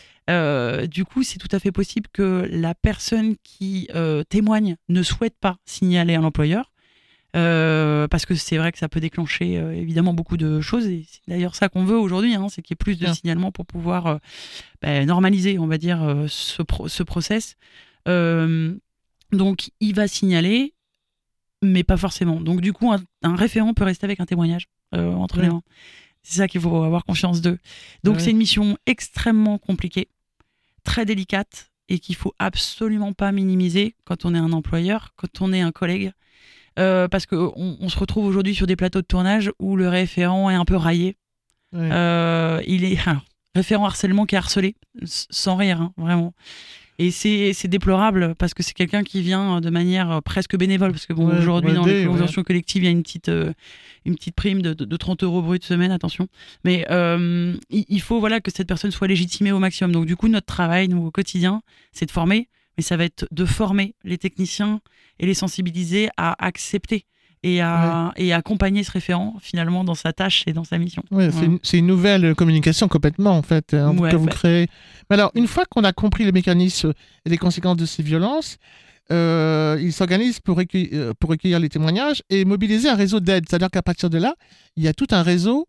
Euh, du coup, c'est tout à fait possible que la personne qui euh, témoigne ne souhaite pas signaler à l'employeur, euh, parce que c'est vrai que ça peut déclencher euh, évidemment beaucoup de choses, et c'est d'ailleurs ça qu'on veut aujourd'hui, hein, c'est qu'il y ait plus de Bien. signalements pour pouvoir euh, bah, normaliser, on va dire, euh, ce, pro- ce process. Euh, donc, il va signaler, mais pas forcément. Donc, du coup, un, un référent peut rester avec un témoignage euh, entre ouais. les mains. C'est ça qu'il faut avoir confiance d'eux. Donc ouais. c'est une mission extrêmement compliquée, très délicate et qu'il faut absolument pas minimiser quand on est un employeur, quand on est un collègue, euh, parce qu'on on se retrouve aujourd'hui sur des plateaux de tournage où le référent est un peu raillé. Ouais. Euh, il est alors, référent harcèlement qui est harcelé, sans rire, hein, vraiment. Et c'est, c'est déplorable parce que c'est quelqu'un qui vient de manière presque bénévole. Parce que bon, ouais, aujourd'hui, dans les conventions ouais. collectives, il y a une petite, euh, une petite prime de, de, de trente euros brut semaine, attention. Mais euh, il, il faut voilà, que cette personne soit légitimée au maximum. Donc, du coup, notre travail, nous, au quotidien, c'est de former. Mais ça va être de former les techniciens et les sensibiliser à accepter et à ouais. et accompagner ce référent finalement dans sa tâche et dans sa mission. Ouais, ouais. c'est, une, c'est une nouvelle communication complètement en fait hein, ouais, que vous bah... créez. Mais alors une fois qu'on a compris les mécanismes et les conséquences de ces violences, euh, ils s'organisent pour recueillir, pour recueillir les témoignages et mobiliser un réseau d'aide. C'est-à-dire qu'à partir de là, il y a tout un réseau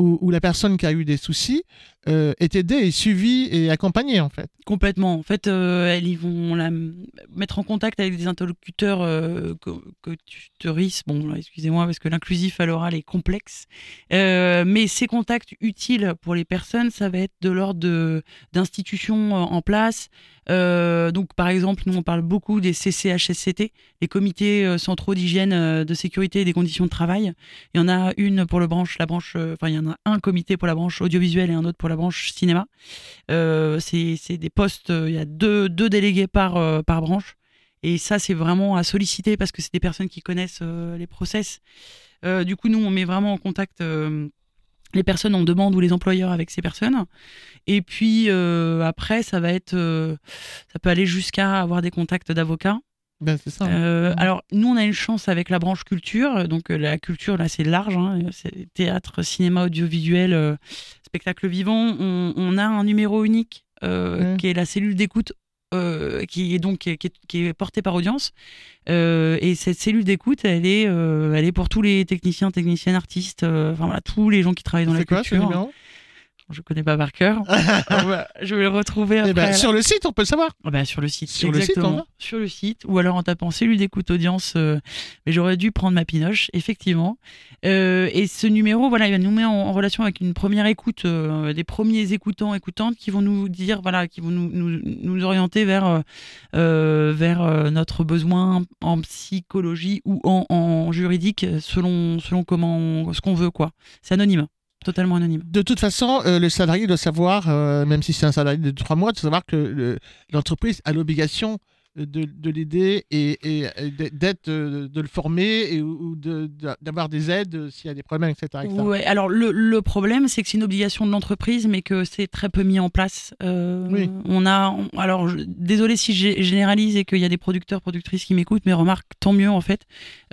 où, où la personne qui a eu des soucis euh, est aidée et suivie et accompagnée en fait. Complètement. En fait, euh, elles, ils vont la mettre en contact avec des interlocuteurs euh, coturistes. Bon, excusez-moi, parce que l'inclusif à l'oral est complexe. Euh, mais ces contacts utiles pour les personnes, ça va être de l'ordre de, d'institutions en place. Euh, donc, par exemple, nous, on parle beaucoup des C C H S C T, les comités centraux d'hygiène, de sécurité et des conditions de travail. Il y en a une pour le branche, la branche, enfin, il y en a un comité pour la branche audiovisuelle et un autre pour la branche cinéma. Euh, c'est, c'est des postes, il y a deux, deux délégués par, euh, par branche. Et ça, c'est vraiment à solliciter parce que c'est des personnes qui connaissent euh, les process. Euh, du coup, nous, on met vraiment en contact euh, les personnes en demande ou les employeurs avec ces personnes. Et puis, euh, après, ça va être... Euh, ça peut aller jusqu'à avoir des contacts d'avocats. Ben, c'est ça. Euh, Mmh. Alors, nous, on a une chance avec la branche culture. Donc, euh, la culture, là, c'est large. Hein, c'est théâtre, cinéma, audiovisuel, euh, spectacle vivant. On, on a un numéro unique euh, Mmh. qui est la cellule d'écoute, euh, qui est donc qui est, qui est- qui est portée par audience. Euh, et cette cellule d'écoute, elle est, euh, elle est pour tous les techniciens, techniciennes, artistes, euh, enfin voilà, tous les gens qui travaillent dans la C'est quoi ce culture. numéro? Je connais pas par cœur. Ah bah, je vais le retrouver après. Eh ben, sur le site, on peut le savoir. Ah bah, sur le site, Sur le site, exactement. on va. Sur le site, ou alors en tapant cellule d'écoute audience. euh, mais j'aurais dû prendre ma pinoche, effectivement. Euh, et ce numéro, voilà, il nous met en, en relation avec une première écoute, euh, des premiers écoutants, écoutantes qui vont nous dire, voilà, qui vont nous, nous, nous orienter vers, euh, euh, vers euh, notre besoin en psychologie ou en, en juridique, selon, selon comment, ce qu'on veut, quoi. C'est anonyme, totalement anonyme. De toute façon, euh, le salarié doit savoir, euh, même si c'est un salarié de trois mois, de savoir que le- l'entreprise a l'obligation de, de l'aider et, et, et d'être, euh, de le former et, ou de- de- d'avoir des aides s'il y a des problèmes, et cetera et cetera. Ouais, alors le, le problème, c'est que c'est une obligation de l'entreprise, mais que c'est très peu mis en place. Euh, Oui. On a, on- alors, je- désolé si je généralise et qu'il y a des producteurs, productrices qui m'écoutent, mais remarque, tant mieux en fait.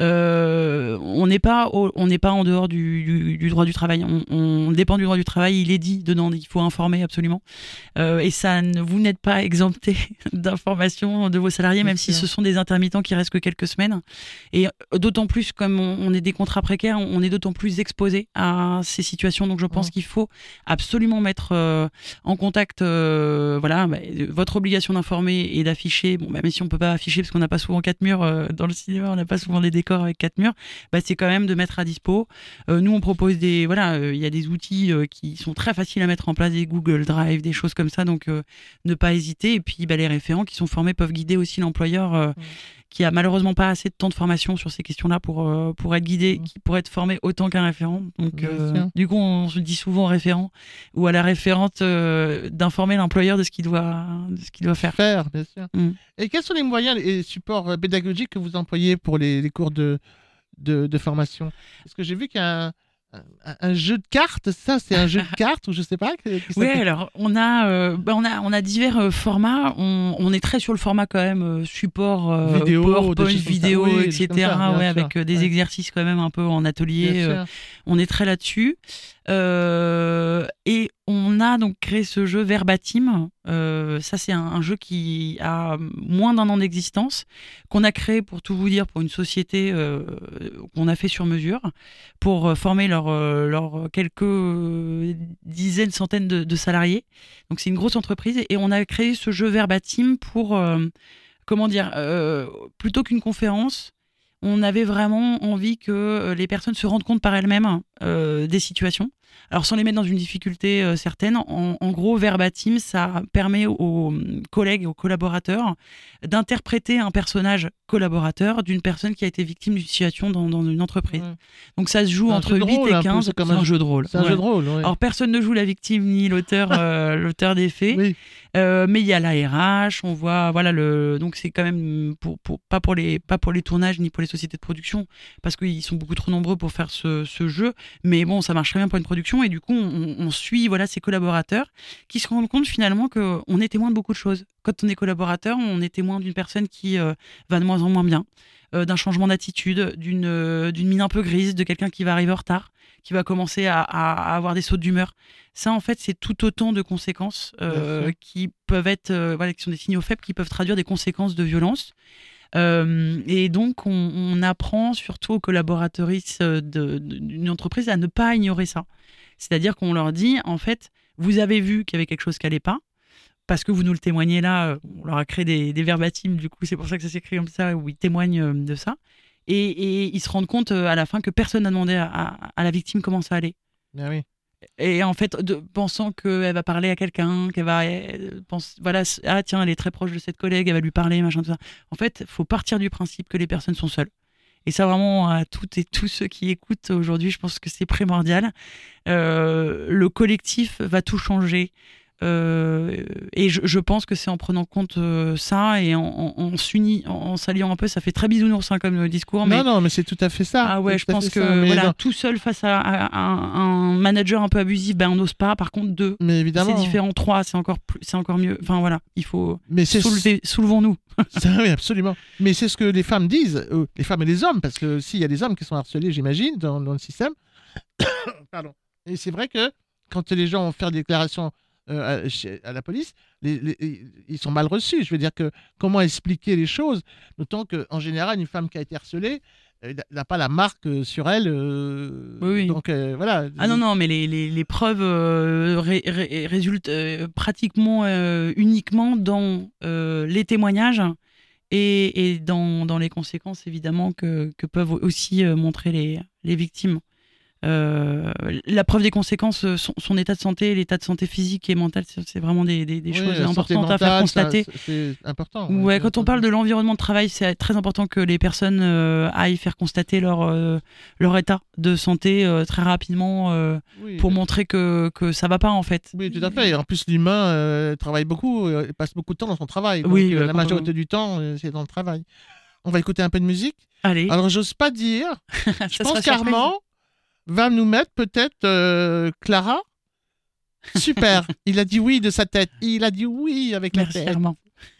Euh, on n'est pas, au- on n'est pas en dehors du, du- du droit du travail. On, on dépend du droit du travail. Il est dit dedans, il faut informer absolument. Euh, et ça, ne, vous n'êtes pas exempté d'information de vos salariés, Bien même si sûr. ce sont des intermittents qui restent que quelques semaines. Et euh, d'autant plus, comme on, on est des contrats précaires, on est d'autant plus exposé à ces situations. Donc je pense Ouais. qu'il faut absolument mettre euh, en contact, euh, voilà, bah, votre obligation d'informer et d'afficher. Bon, bah, même si on peut pas afficher parce qu'on n'a pas souvent quatre murs euh, dans le cinéma, on n'a pas souvent des décors avec quatre murs. Bah, c'est quand même de mettre à dispo. Euh, nous, on propose des, voilà, euh, il y a des outils euh, qui sont très faciles à mettre en place, des Google Drive, des choses comme ça. Donc euh, ne pas hésiter. Et puis bah, les référents qui sont formés peuvent guider aussi l'employeur. Euh, Mm. qui a malheureusement pas assez de temps de formation sur ces questions-là pour, euh, pour être guidé, Mm. qui pourrait être formé autant qu'un référent. Donc, Bien euh, sûr. du coup, on se dit souvent au référent ou à la référente euh, d'informer l'employeur de ce qu'il doit, de ce qu'il doit faire. Faire, bien sûr. Mm. Et quels sont les moyens et supports euh, pédagogiques que vous employez pour les, les cours de, de, de formation? Parce que j'ai vu qu'il y a un, un, un jeu de cartes, ça, c'est un jeu de cartes ou je sais pas. qui- qui Oui, s'appelle- alors on a, euh, bah, on a, on a divers euh, formats. On, on est très sur le format quand même euh, support, euh, Vidéo, PowerPoint, des choses comme ça. vidéo, Oui, des choses comme et cetera. ça, bien ouais, sûr. avec euh, des Ouais. exercices quand même un peu en atelier. Bien euh, sûr. On est très là-dessus. Euh, et on a donc créé ce jeu Verbatim. Euh, ça, c'est un, un jeu qui a moins d'un an d'existence, qu'on a créé, pour tout vous dire, pour une société euh, qu'on a fait sur mesure, pour euh, former leurs leur quelques dizaines, centaines de, de salariés. Donc, c'est une grosse entreprise. Et on a créé ce jeu Verbatim pour, euh, comment dire, euh, plutôt qu'une conférence, on avait vraiment envie que euh, les personnes se rendent compte par elles-mêmes euh, des situations. Alors, sans les mettre dans une difficulté euh, certaine, en, en gros, Verbatim, ça permet aux collègues et aux collaborateurs d'interpréter un personnage collaborateur d'une personne qui a été victime d'une situation dans, dans une entreprise. Ouais. Donc, ça se joue Un entre jeu de huit rôle, et un peu, quinze. c'est comme C'est un un jeu- jeu de rôle. C'est un ouais. jeu de rôle. ouais. Alors, personne ne joue la victime ni l'auteur euh, l'auteur des faits. Oui. Euh, mais il y a la R H, on voit, voilà, le, donc c'est quand même pour, pour, pas, pour les, pas pour les tournages ni pour les sociétés de production, parce qu'ils sont beaucoup trop nombreux pour faire ce, ce jeu, mais bon, ça marche très bien pour une production, et du coup, on, on suit voilà, ces collaborateurs qui se rendent compte finalement qu'on est témoin de beaucoup de choses. Quand on est collaborateur, on est témoin d'une personne qui euh, va de moins en moins bien, euh, d'un changement d'attitude, d'une euh, d'une mine un peu grise, de quelqu'un qui va arriver en retard, qui va commencer à, à, à avoir des sauts d'humeur. Ça, en fait, c'est tout autant de conséquences euh, Bien sûr. qui peuvent être, euh, voilà, qui sont des signaux faibles, qui peuvent traduire des conséquences de violence. Euh, et donc, on, on apprend surtout aux collaboratrices de- de- d'une entreprise à ne pas ignorer ça. C'est-à-dire qu'on leur dit, en fait, vous avez vu qu'il y avait quelque chose qui n'allait pas, parce que vous nous le témoignez là, on leur a créé des, des verbatims, du coup, c'est pour ça que ça s'écrit comme ça, où ils témoignent de ça. Et, et ils se rendent compte à la fin que personne n'a demandé à, à, à la victime comment ça allait. Ah oui. Et en fait, de, pensant qu'elle va parler à quelqu'un, qu'elle va euh, pense, voilà, ah tiens, elle est très proche de cette collègue, elle va lui parler, machin, tout ça. En fait, il faut partir du principe que les personnes sont seules. Et ça, vraiment, à toutes et tous ceux qui écoutent aujourd'hui, je pense que c'est primordial. Euh, le collectif va tout changer. Euh, et je, je pense que c'est en prenant compte euh, ça et en, en, en s'unit, en, en s'alliant un peu. Ça fait très bisounours hein, comme discours. Mais... Non, non, mais c'est tout à fait ça. Ah ouais, c'est je pense que ça, voilà, dans... tout seul face à, à, à un manager un peu abusif, ben on n'ose pas. Par contre, deux, mais évidemment, c'est différent. Trois, c'est encore plus, c'est encore mieux. Enfin voilà, il faut mais c'est... soulever, soulevons-nous. Oui, absolument. Mais c'est ce que les femmes disent, euh, les femmes et les hommes, parce que s'il y a des hommes qui sont harcelés, j'imagine, dans, dans le système. Pardon. Et c'est vrai que quand les gens vont faire des déclarations euh, à, chez, à la police, les, les, ils sont mal reçus. Je veux dire que comment expliquer les choses, d'autant qu'en général, une femme qui a été harcelée, elle n'a pas la marque sur elle. Euh, oui, oui. Donc euh, voilà. Ah non, non, mais les, les, les preuves euh, ré, ré, résultent euh, pratiquement euh, uniquement dans euh, les témoignages et, et dans, dans les conséquences, évidemment, que, que peuvent aussi euh, montrer les, les victimes. Euh, la preuve des conséquences, son, son état de santé, l'état de santé physique et mental, c'est vraiment des, des, des oui, choses importantes mentale, à faire constater. Ça, c'est important. Ouais, ouais, quand on parle de l'environnement de travail, c'est très important que les personnes euh, aillent faire constater leur, euh, leur état de santé euh, très rapidement euh, oui, pour oui. montrer que, que ça va pas en fait. Oui, tout à fait. Et en plus, l'humain euh, travaille beaucoup, euh, passe beaucoup de temps dans son travail. Donc, oui, euh, euh, la majorité on... du temps, euh, c'est dans le travail. On va écouter un peu de musique. Allez. Alors, j'ose pas dire. Je pense qu'Armand va nous mettre peut-être euh, Clara. Super. Il a dit oui de sa tête. Il a dit oui avec la Merci tête. Armand.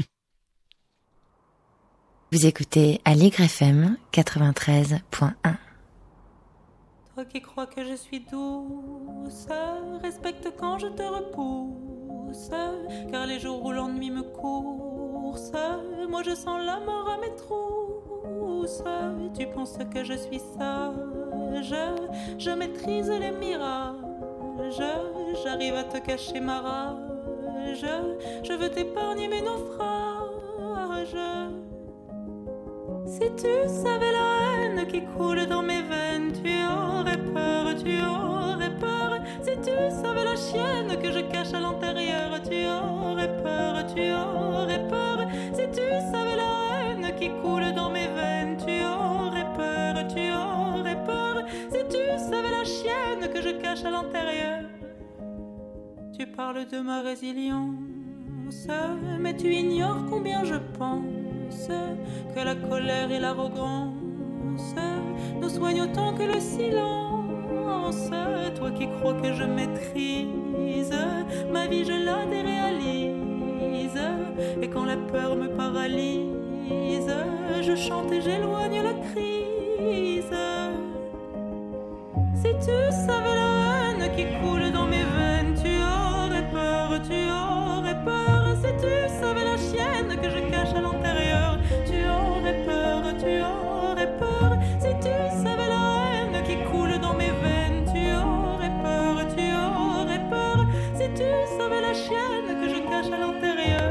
Vous écoutez Aligre F M quatre-vingt-treize point un. Toi qui crois que je suis douce, respecte quand je te repousse, car les jours où l'ennui me course, moi je sens la mort à mes trousses. Tu penses que je suis sage, je maîtrise les mirages, j'arrive à te cacher ma rage, je veux t'épargner mes naufrages. Si tu savais la haine qui coule dans mes veines, tu aurais peur, tu aurais peur. Si tu savais la chienne que je cache à l'intérieur, tu aurais peur, tu aurais peur. Si tu savais la haine qui coule dans mes veines, tu aurais peur, tu aurais peur. Si tu savais la chienne que je cache à l'intérieur. Tu parles de ma résilience, mais tu ignores combien je pense que la colère et l'arrogance nous soignent autant que le silence. Toi qui crois que je maîtrise ma vie, je la déréalise. Et quand la peur me paralyse, je chante et j'éloigne la crise. Si tu savais la haine qui coule dans mes veines, tu aurais peur, tu aurais peur. Si tu savais la chienne que je cache à l'intérieur, tu aurais peur, tu aurais peur. Si tu savais la haine qui coule dans mes veines, tu aurais peur, tu aurais peur. Si tu savais la chienne que je cache à l'intérieur.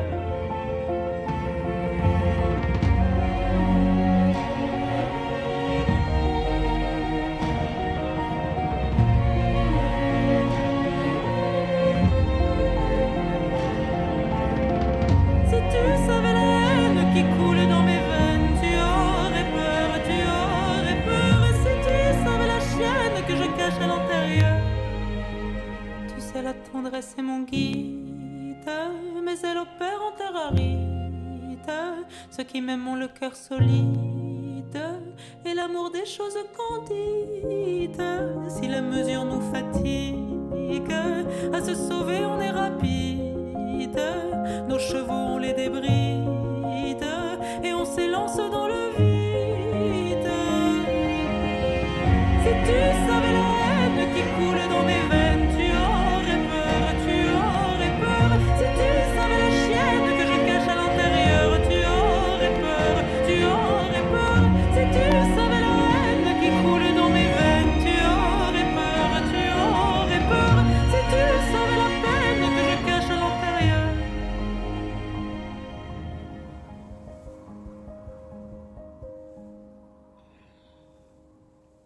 La tendresse est mon guide, mais elle opère en terre aride. Ceux qui m'aiment ont le cœur solide et l'amour des choses candides. Si la mesure nous fatigue, à se sauver on est rapide. Nos chevaux on les débride et on s'élance dans le vide. Si tu savais la haine qui coule dans mes veines, tu aurais peur, tu aurais peur.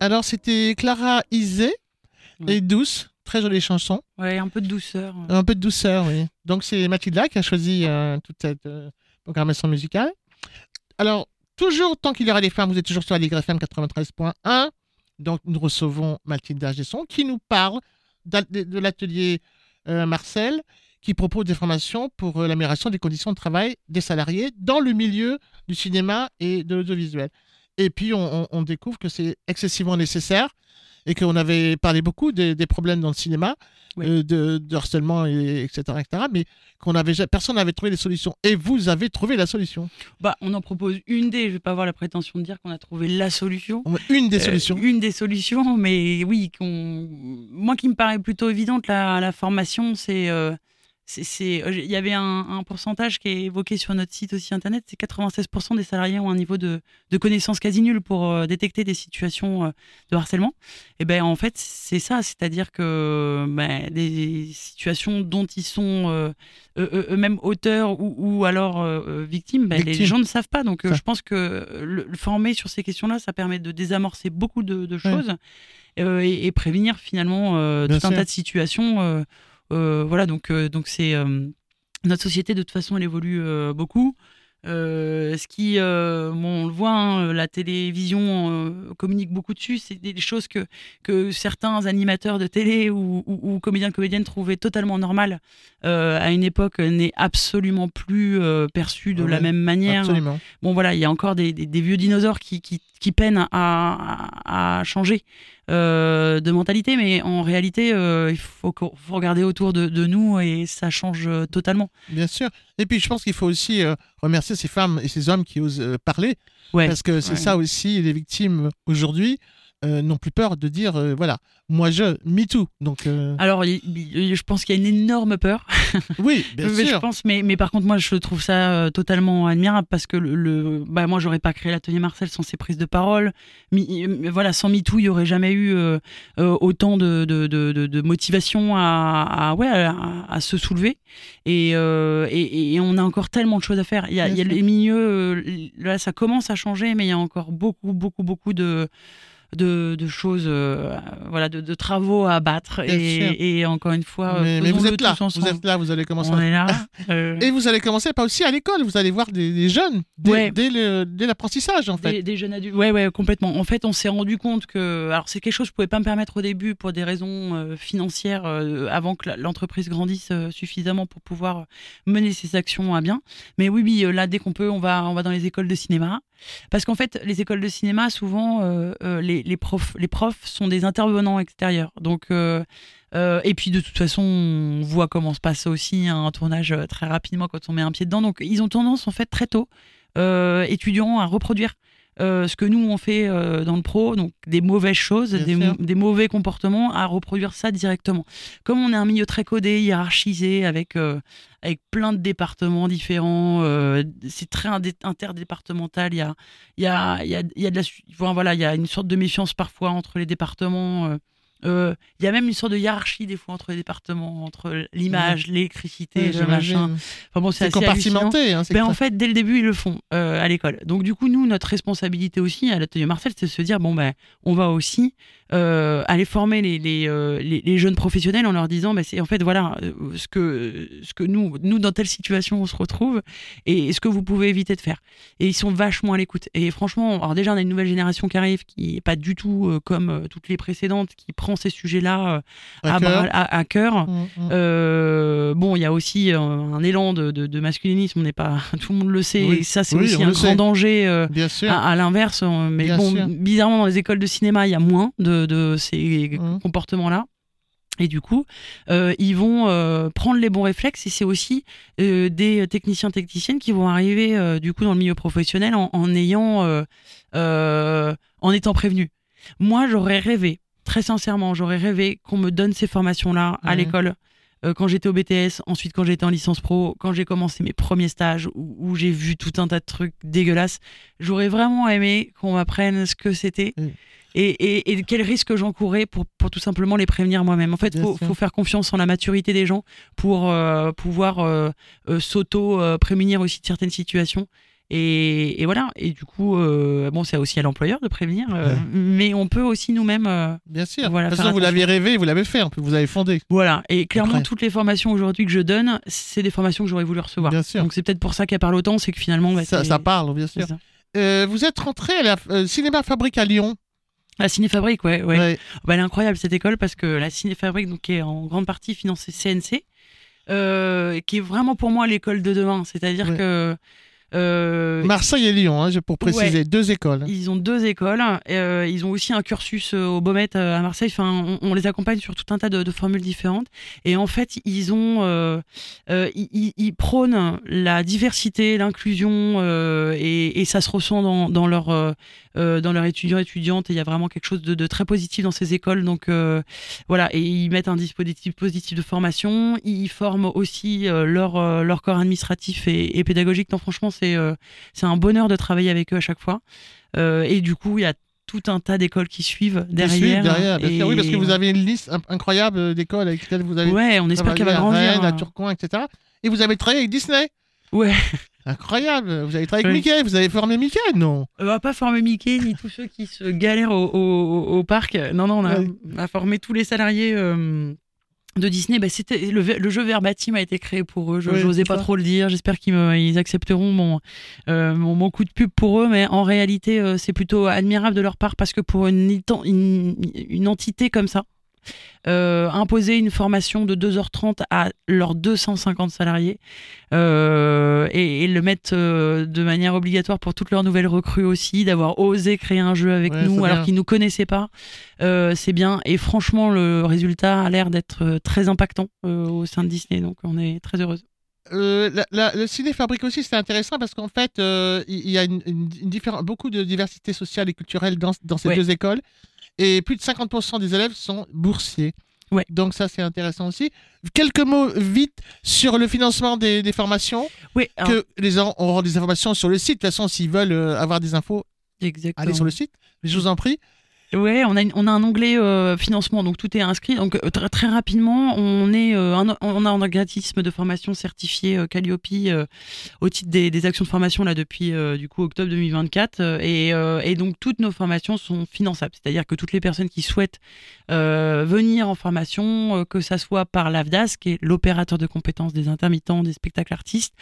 Alors, c'était Clara Isé Ouais. et Douce. Très jolie chanson. Ouais, un peu de douceur. Un peu de douceur, oui. Donc, c'est Mathilda qui a choisi euh, toute cette euh, programmation musicale. Alors, toujours, tant qu'il y aura des femmes, vous êtes toujours sur Aligre F M quatre-vingt-treize point un. Donc, nous recevons Mathilda Gesson qui nous parle de, de l'atelier euh, Marcel, qui propose des formations pour euh, l'amélioration des conditions de travail des salariés dans le milieu du cinéma et de l'audiovisuel. Et puis, on, on, on découvre que c'est excessivement nécessaire et qu'on avait parlé beaucoup des, des problèmes dans le cinéma, Oui. euh, de, de harcèlement, et, etc., et cetera, mais qu'on avait, ja- personne n'avait trouvé les solutions. Et vous avez trouvé la solution. Bah, on en propose une des. Je vais pas avoir la prétention de dire qu'on a trouvé la solution. Une des Euh, solutions. une des solutions, mais oui, qu'on... moi qui me paraît plutôt évidente, la, la formation, c'est. euh, c'est, c'est- euh, Il y avait un, un pourcentage qui est évoqué sur notre site aussi internet, c'est quatre-vingt-seize pour cent des salariés ont un niveau de, de connaissance quasi nul pour euh, détecter des situations euh, de harcèlement. Et ben en fait, c'est ça, c'est-à-dire que ben, des situations dont ils sont euh, eux- eux-mêmes auteurs ou, ou alors euh, euh, victimes, ben, les Victimes. gens ne savent pas. Donc euh, Ça. je pense que le, le former sur ces questions-là, ça permet de désamorcer beaucoup de, de choses euh, et, et prévenir finalement euh, Bien tout un sûr. tas de situations. euh, euh, voilà, donc euh, donc c'est euh, notre société de toute façon, elle évolue euh, beaucoup. Euh, ce qui, euh, bon, on le voit, hein, la télévision euh, communique beaucoup dessus. C'est des, des choses que, que certains animateurs de télé ou, ou, ou comédiens, comédiennes trouvaient totalement normales euh, à une époque n'est absolument plus euh, perçu de Ouais, la même manière. Absolument. Bon voilà, il y a encore des, des, des vieux dinosaures qui, qui, qui peinent à, à, à changer euh, de mentalité, mais en réalité, euh, il faut, qu'on- faut regarder autour de, de nous et ça change euh, totalement. Bien sûr. Et puis, je pense qu'il faut aussi euh, remercier ces femmes et ces hommes qui osent euh, parler, Ouais. parce que c'est Ouais. ça aussi, les victimes aujourd'hui euh, n'ont plus peur de dire, euh, voilà, moi je, me too. Donc, euh, Alors, il- il- je pense qu'il y a une énorme peur. oui, bien Mais je sûr. pense, mais, mais par contre, moi, je trouve ça euh, totalement admirable parce que le, le- bah, moi, j'aurais pas créé l'atelier Marcel sans ses prises de parole. Mi- euh, voilà, sans MeToo, il y aurait jamais eu euh, euh, autant de, de, de, de- de motivation à, à, ouais, à, à se soulever. Et, euh, et, et on a encore tellement de choses à faire. Il y a, Bien il y a sûr. les milieux, euh, là, ça commence à changer, mais il y a encore beaucoup, beaucoup, beaucoup de de, de choses, euh, voilà, de, de travaux à abattre. Bien sûr. Et, et encore une fois, mais, mais vous faisons-le êtes là, tous ensemble. vous êtes là, vous allez commencer. On à- est là. euh, Et vous allez commencer pas aussi à l'école, vous allez voir des, des jeunes dès, Ouais. dès le- dès l'apprentissage en fait. Des, des jeunes adultes. Ouais, ouais, complètement. En fait, on s'est rendu compte que. Alors, c'est quelque chose que je pouvais pas me permettre au début pour des raisons euh, financières, euh, avant que la- l'entreprise grandisse euh, suffisamment pour pouvoir mener ses actions à bien. Mais oui, oui, euh, là, dès qu'on peut, on va, on va dans les écoles de cinéma. Parce qu'en fait, les écoles de cinéma, souvent, euh, euh, les, les, profs, les profs sont des intervenants extérieurs. Donc. euh, Euh, et puis de toute façon, on voit comment se passe aussi un tournage euh, très rapidement quand on met un pied dedans. Donc ils ont tendance en fait très tôt, euh, étudiants, à reproduire euh, ce que nous on fait euh, dans le pro, donc des mauvaises choses, Bien des, sûr. des mauvais comportements, à reproduire ça directement. Comme on est un milieu très codé, hiérarchisé, avec euh, avec plein de départements différents, euh, c'est très indé- interdépartemental. Il y a il y a il y a, il y a de la su- enfin, voilà, il y a une sorte de méfiance parfois entre les départements. euh, euh, Il y a même une sorte de hiérarchie des fois entre les départements, entre l'image, l'électricité, Oui, le j'imagine. machin. Enfin bon, c'est C'est assez hallucinant. compartimenté. Hein, c'est Ben, en très- fait, dès le début, ils le font euh, à l'école. Donc, du coup, nous, notre responsabilité aussi à l'atelier Marcel, c'est de se dire bon, ben, on va aussi euh, aller former les, les, euh, les, les jeunes professionnels en leur disant ben, c'est en fait, voilà, euh, ce que, ce que nous, nous, dans telle situation, on se retrouve et ce que vous pouvez éviter de faire. Et ils sont vachement à l'écoute. Et franchement, alors déjà, on a une nouvelle génération qui arrive qui n'est pas du tout euh, comme euh, toutes les précédentes, qui prend ces sujets-là euh, À à, cœur. bras- à, à cœur. Mm, mm. Euh, bon, il y a aussi euh, un élan de, de, de masculinisme, on n'est pas, tout le monde le sait, Oui. et ça c'est Oui, aussi on un le grand sait. danger. euh, Bien sûr. à, à l'inverse, euh, mais Bien bon, sûr. bizarrement dans les écoles de cinéma, il y a moins de, de ces Mhm. comportements-là. Et du coup, euh, ils vont euh, prendre les bons réflexes et c'est aussi euh, des techniciens techniciennes qui vont arriver euh, du coup dans le milieu professionnel en, en ayant, euh, euh, en étant prévenus. Moi, j'aurais rêvé, très sincèrement, j'aurais rêvé qu'on me donne ces formations-là à Mhm. l'école. Euh, quand j'étais au B T S, ensuite quand j'étais en licence pro, quand j'ai commencé mes premiers stages où, où j'ai vu tout un tas de trucs dégueulasses, j'aurais vraiment aimé qu'on m'apprenne ce que c'était Mm. et, et, et quels risques j'encourais pour, pour tout simplement les prévenir moi-même. En fait, il Bien faut, sûr. faut faire confiance en la maturité des gens pour euh, pouvoir euh, euh, s'auto-prémunir aussi de certaines situations. Et, et voilà. Et du coup, euh, bon, c'est aussi à l'employeur de prévenir, euh, Ouais. mais on peut aussi nous-mêmes. euh, Bien sûr. Voilà, de toute faire façon, vous attention. l'avez rêvé, vous l'avez fait, en plus, vous avez fondé. Voilà. Et clairement, Incroyable. toutes les formations aujourd'hui que je donne, c'est des formations que j'aurais voulu recevoir. Bien sûr. Donc c'est peut-être pour ça qu'elle parle autant, c'est que finalement, bah, ça, c'est- ça parle, bien c'est sûr. ça. Euh, vous êtes rentré à la euh, Cinéma Fabrique à Lyon. La Cinéfabrique, ouais, ouais. Ouais. Bah, elle est incroyable cette école parce que la Cinéfabrique, donc, est en grande partie financée C N C, euh, qui est vraiment pour moi l'école de demain. C'est-à-dire Ouais. que euh, Marseille et Lyon, hein, je- pour préciser, Ouais. deux écoles. ils ont deux écoles. Euh, ils ont aussi un cursus euh, au Baumettes euh, à Marseille. Enfin, on, on les accompagne sur tout un tas de, de formules différentes. Et en fait, ils ont, euh, euh, ils, ils- ils prônent la diversité, l'inclusion, euh, et, et ça se ressent dans, dans leur, euh, euh, dans leurs étudiants et étudiantes. Et il y a vraiment quelque chose de, de très positif dans ces écoles. Donc euh, voilà, et ils mettent un dispositif positif de formation. Ils forment aussi euh, leur, euh, leur corps administratif et, et pédagogique. Donc franchement, c'est euh, c'est un bonheur de travailler avec eux à chaque fois. Euh, et du coup, il y a tout un tas d'écoles qui suivent Qui derrière. suivent derrière, bien Et- sûr. Oui, parce que vous avez une liste in- incroyable d'écoles avec lesquelles vous avez Ouais, on espère qu'elle va travaillé à grandir. Rennes, à Tourcoing, et cetera. Et vous avez travaillé avec Disney. Ouais. Incroyable. Vous avez travaillé avec Oui. Mickey. Vous avez formé Mickey, non? On va pas former Mickey ni tous ceux qui se galèrent au, au- au parc. Non, non, on a, Ouais. on a formé tous les salariés euh, de Disney. Bah, c'était, le, le jeu Verbatim a été créé pour eux. Je Oui, n'osais c'est pas ça. trop le dire. J'espère qu'ils me- ils accepteront mon, euh, mon, mon coup de pub pour eux. Mais en réalité, euh, c'est plutôt admirable de leur part parce que pour une, iten- une, une entité comme ça, euh, imposer une formation de deux heures trente à leurs deux cent cinquante salariés euh, et, et le mettre euh, de manière obligatoire pour toutes leurs nouvelles recrues aussi, d'avoir osé créer un jeu avec Ouais, nous c'est alors bien. qu'ils nous connaissaient pas, euh, c'est bien. Et franchement, le résultat a l'air d'être euh, très impactant euh, au sein de Disney, donc on est très heureuse. Euh, la- la- le ciné fabrique aussi, c'est intéressant parce qu'en fait, euh, il il y a une, une- une différen- beaucoup de diversité sociale et culturelle dans, dans ces Ouais. deux écoles. Et plus de cinquante pour cent des élèves sont boursiers. Ouais. Donc ça, c'est intéressant aussi. Quelques mots vite sur le financement des, des formations. Oui, alors, Que les gens auront des informations sur le site. De toute façon, s'ils veulent euh, avoir des infos, exactement. allez sur le site. Je vous en prie. Ouais, on a, une- on a un onglet euh, financement, donc tout est inscrit. Donc euh, très, très rapidement, on, est, euh, un, on a un organisme de formation certifié euh, Calliope euh, au titre des, des actions de formation là depuis euh, du coup octobre deux mille vingt-quatre, euh, et, euh, et donc toutes nos formations sont finançables. C'est-à-dire que toutes les personnes qui souhaitent euh, venir en formation, euh, que ça soit par l'A F D A S, qui est l'opérateur de compétences des intermittents des spectacles artistes,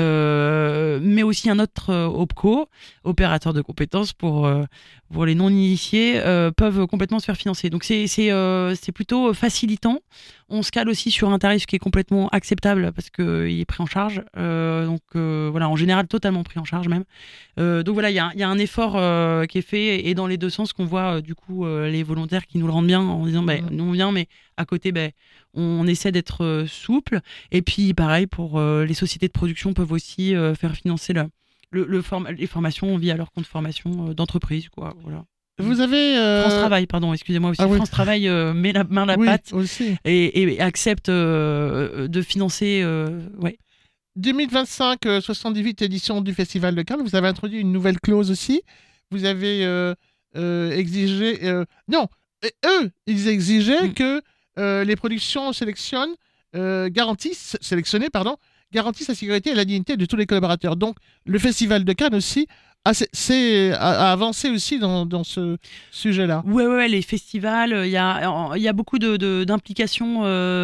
euh, mais aussi un autre euh, OPCO, opérateur de compétences pour euh, pour les non-initiés, euh, peuvent complètement se faire financer. Donc c'est c'est euh, c'est plutôt facilitant. On se cale aussi sur un tarif qui est complètement acceptable parce qu'il est pris en charge. Euh, donc euh, voilà, en général totalement pris en charge même. Euh, donc voilà, il y a, y a un effort euh, qui est fait et dans les deux sens qu'on voit euh, du coup euh, les volontaires qui nous le rendent bien en disant bah, Mhm. nous on vient, mais à côté bah, on essaie d'être euh, souple. Et puis pareil pour euh, les sociétés de production peuvent aussi euh, faire financer le, le, le form- les formations via leur compte formation euh, d'entreprise, quoi. Voilà. Vous avez... euh, France Travail, pardon, excusez-moi aussi. ah oui. France Travail euh, met la main à la oui, pâte aussi. et, et accepte euh, de financer. Euh, ouais. deux mille vingt-cinq, euh, soixante-dix-huit édition du Festival de Cannes. Vous avez introduit une nouvelle clause aussi. Vous avez euh, euh, exigé... euh, non, et eux, ils exigeaient Mm. que euh, les productions sélectionnent, euh, garantissent, sélectionnées, pardon, garantissent la sécurité et la dignité de tous les collaborateurs. Donc, le Festival de Cannes aussi a, c'est- c'est- a- a avancé aussi dans, dans ce sujet-là. Ouais, ouais, ouais, les festivals, il y a, il y a beaucoup de, de- d'implications.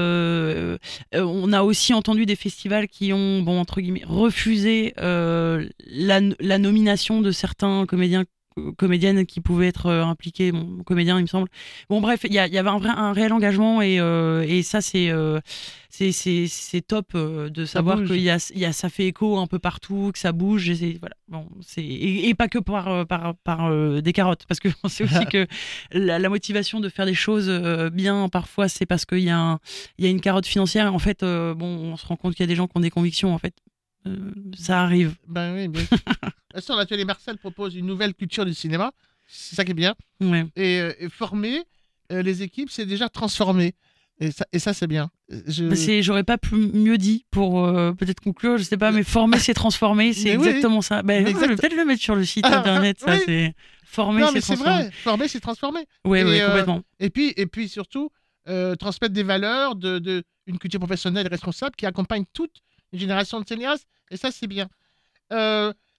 euh, euh, on a aussi entendu des festivals qui ont, bon, entre guillemets, refusé euh, la, la nomination de certains comédiens comédiennes qui pouvaient être euh, impliquées, bon, comédiens il me semble. Bon bref, il y, a- il y avait un, vrai, un réel engagement et, euh, et ça c'est, euh, c'est, c'est, c'est top euh, de savoir bouge. que y a, il y a, ça fait écho un peu partout, que ça bouge et, c'est, voilà, bon, c'est, et, et pas que par, euh, par, par euh, des carottes, parce qu'on sait aussi que la, la motivation de faire des choses euh, bien parfois c'est parce qu'il y, a un- il y a une carotte financière. En fait, euh, bon, on se rend compte qu'il y a des gens qui ont des convictions en fait. Euh, ça arrive. Ben oui, bien sûr. De toute façon, l'atelier Marcel propose une nouvelle culture du cinéma. C'est ça qui est bien. Ouais. Et, euh, et former euh, les équipes, c'est déjà transformer. Et ça, et ça c'est bien. Je... Mais c'est, j'aurais pas pu mieux dit pour euh, peut-être conclure, je sais pas, mais former c'est transformer, c'est Mais oui. exactement ça. Ben, Mais je vais exact- peut-être le mettre sur le site Ah, internet, ça oui. c'est former non, c'est mais c'est transformer. vrai. Former, c'est transformer. Ouais, Et, ouais, euh, complètement. Et puis, et puis surtout, euh, transmettre des valeurs, de, de, une culture professionnelle responsable qui accompagne toute une génération de cinéastes. Et ça, c'est bien. Euh,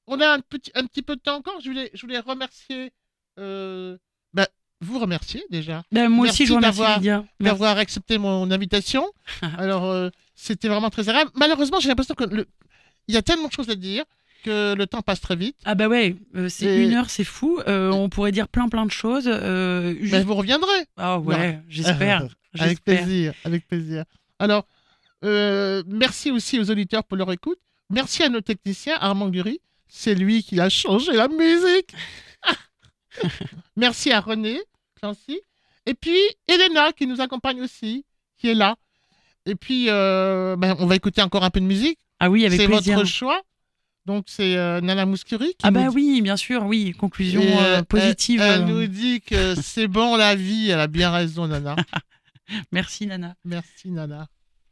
on a un petit, un petit peu de temps encore. Je voulais, je voulais remercier, euh, bah, vous remercier déjà. Ben, moi Merci aussi, je vous remercie, d'avoir- Lydia. Merci. D'avoir accepté mon invitation. Alors, euh, c'était vraiment très agréable. Malheureusement, j'ai l'impression que le... il y a tellement de choses à dire que le temps passe très vite. Ah bah ouais, euh, c'est Et- une heure, c'est fou. Euh, on pourrait dire plein plein de choses. Euh, juste- Mais vous reviendrez. Ah ouais, j'espère. Avec j'espère. plaisir, avec plaisir. Alors, euh, merci aussi aux auditeurs pour leur écoute. Merci à nos techniciens, Armand Gury. C'est lui qui a changé la musique. Merci à René Clancy. Et puis, Elena qui nous accompagne aussi, qui est là. Et puis, euh, ben, on va écouter encore un peu de musique. Ah oui, avec C'est plaisir. votre choix. Donc, c'est euh, Nana Mouskouri qui Ah nous bah dit- oui, bien sûr, oui. Conclusion Et, euh, euh, positive. Elle, elle euh. nous dit que c'est bon la vie. Elle a bien raison, Nana. Merci Nana. Merci, Nana.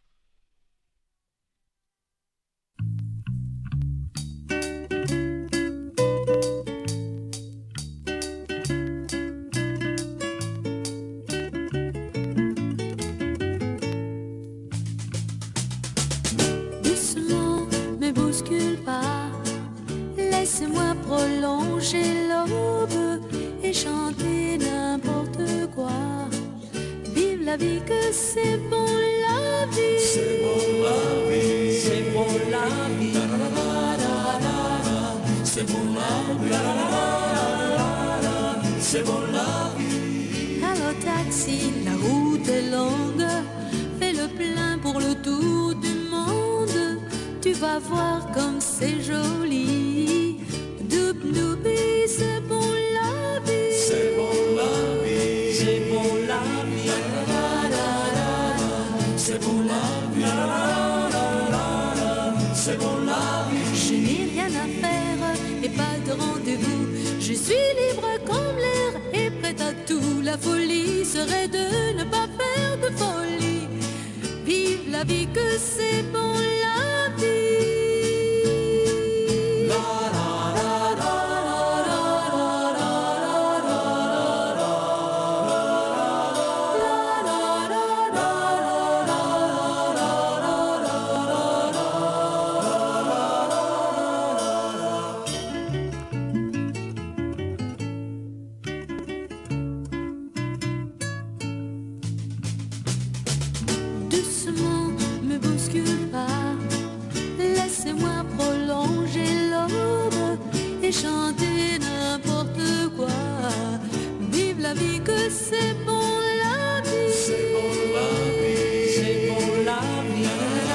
Doucement, me bouscule pas. Laisse-moi prolonger l'aube et chanter n'importe quoi. Vive la vie, que c'est bon la vie. C'est bon la vie. C'est bon la vie. C'est bon la vie. C'est bon la vie. Alors taxi, la route est longue. Fais le plein pour le tour du monde. Tu vas voir comme c'est joli. Doup doubi, c'est bon la vie. C'est bon la vie. C'est bon la vie. C'est bon la vie. C'est bon la vie. Je n'ai rien à faire et pas de rendez-vous. Je suis libre comme l'air et prête à tout. La folie serait de ne pas faire de folie. Vive la vie, que c'est bon la vie. Doucement, me bouscule pas. Laissez-moi prolonger l'aube et chanter n'importe quoi. Vive la vie, que c'est bon la vie. C'est bon la vie. C'est bon la vie.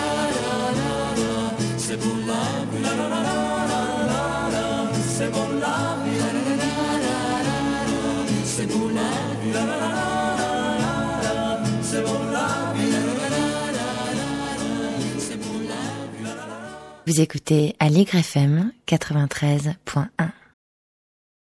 C'est bon la vie. C'est bon la vie. C'est bon la vie. C'est bon la vie. C'est bon la vie. Vous écoutez Allegre F M quatre-vingt-treize point un.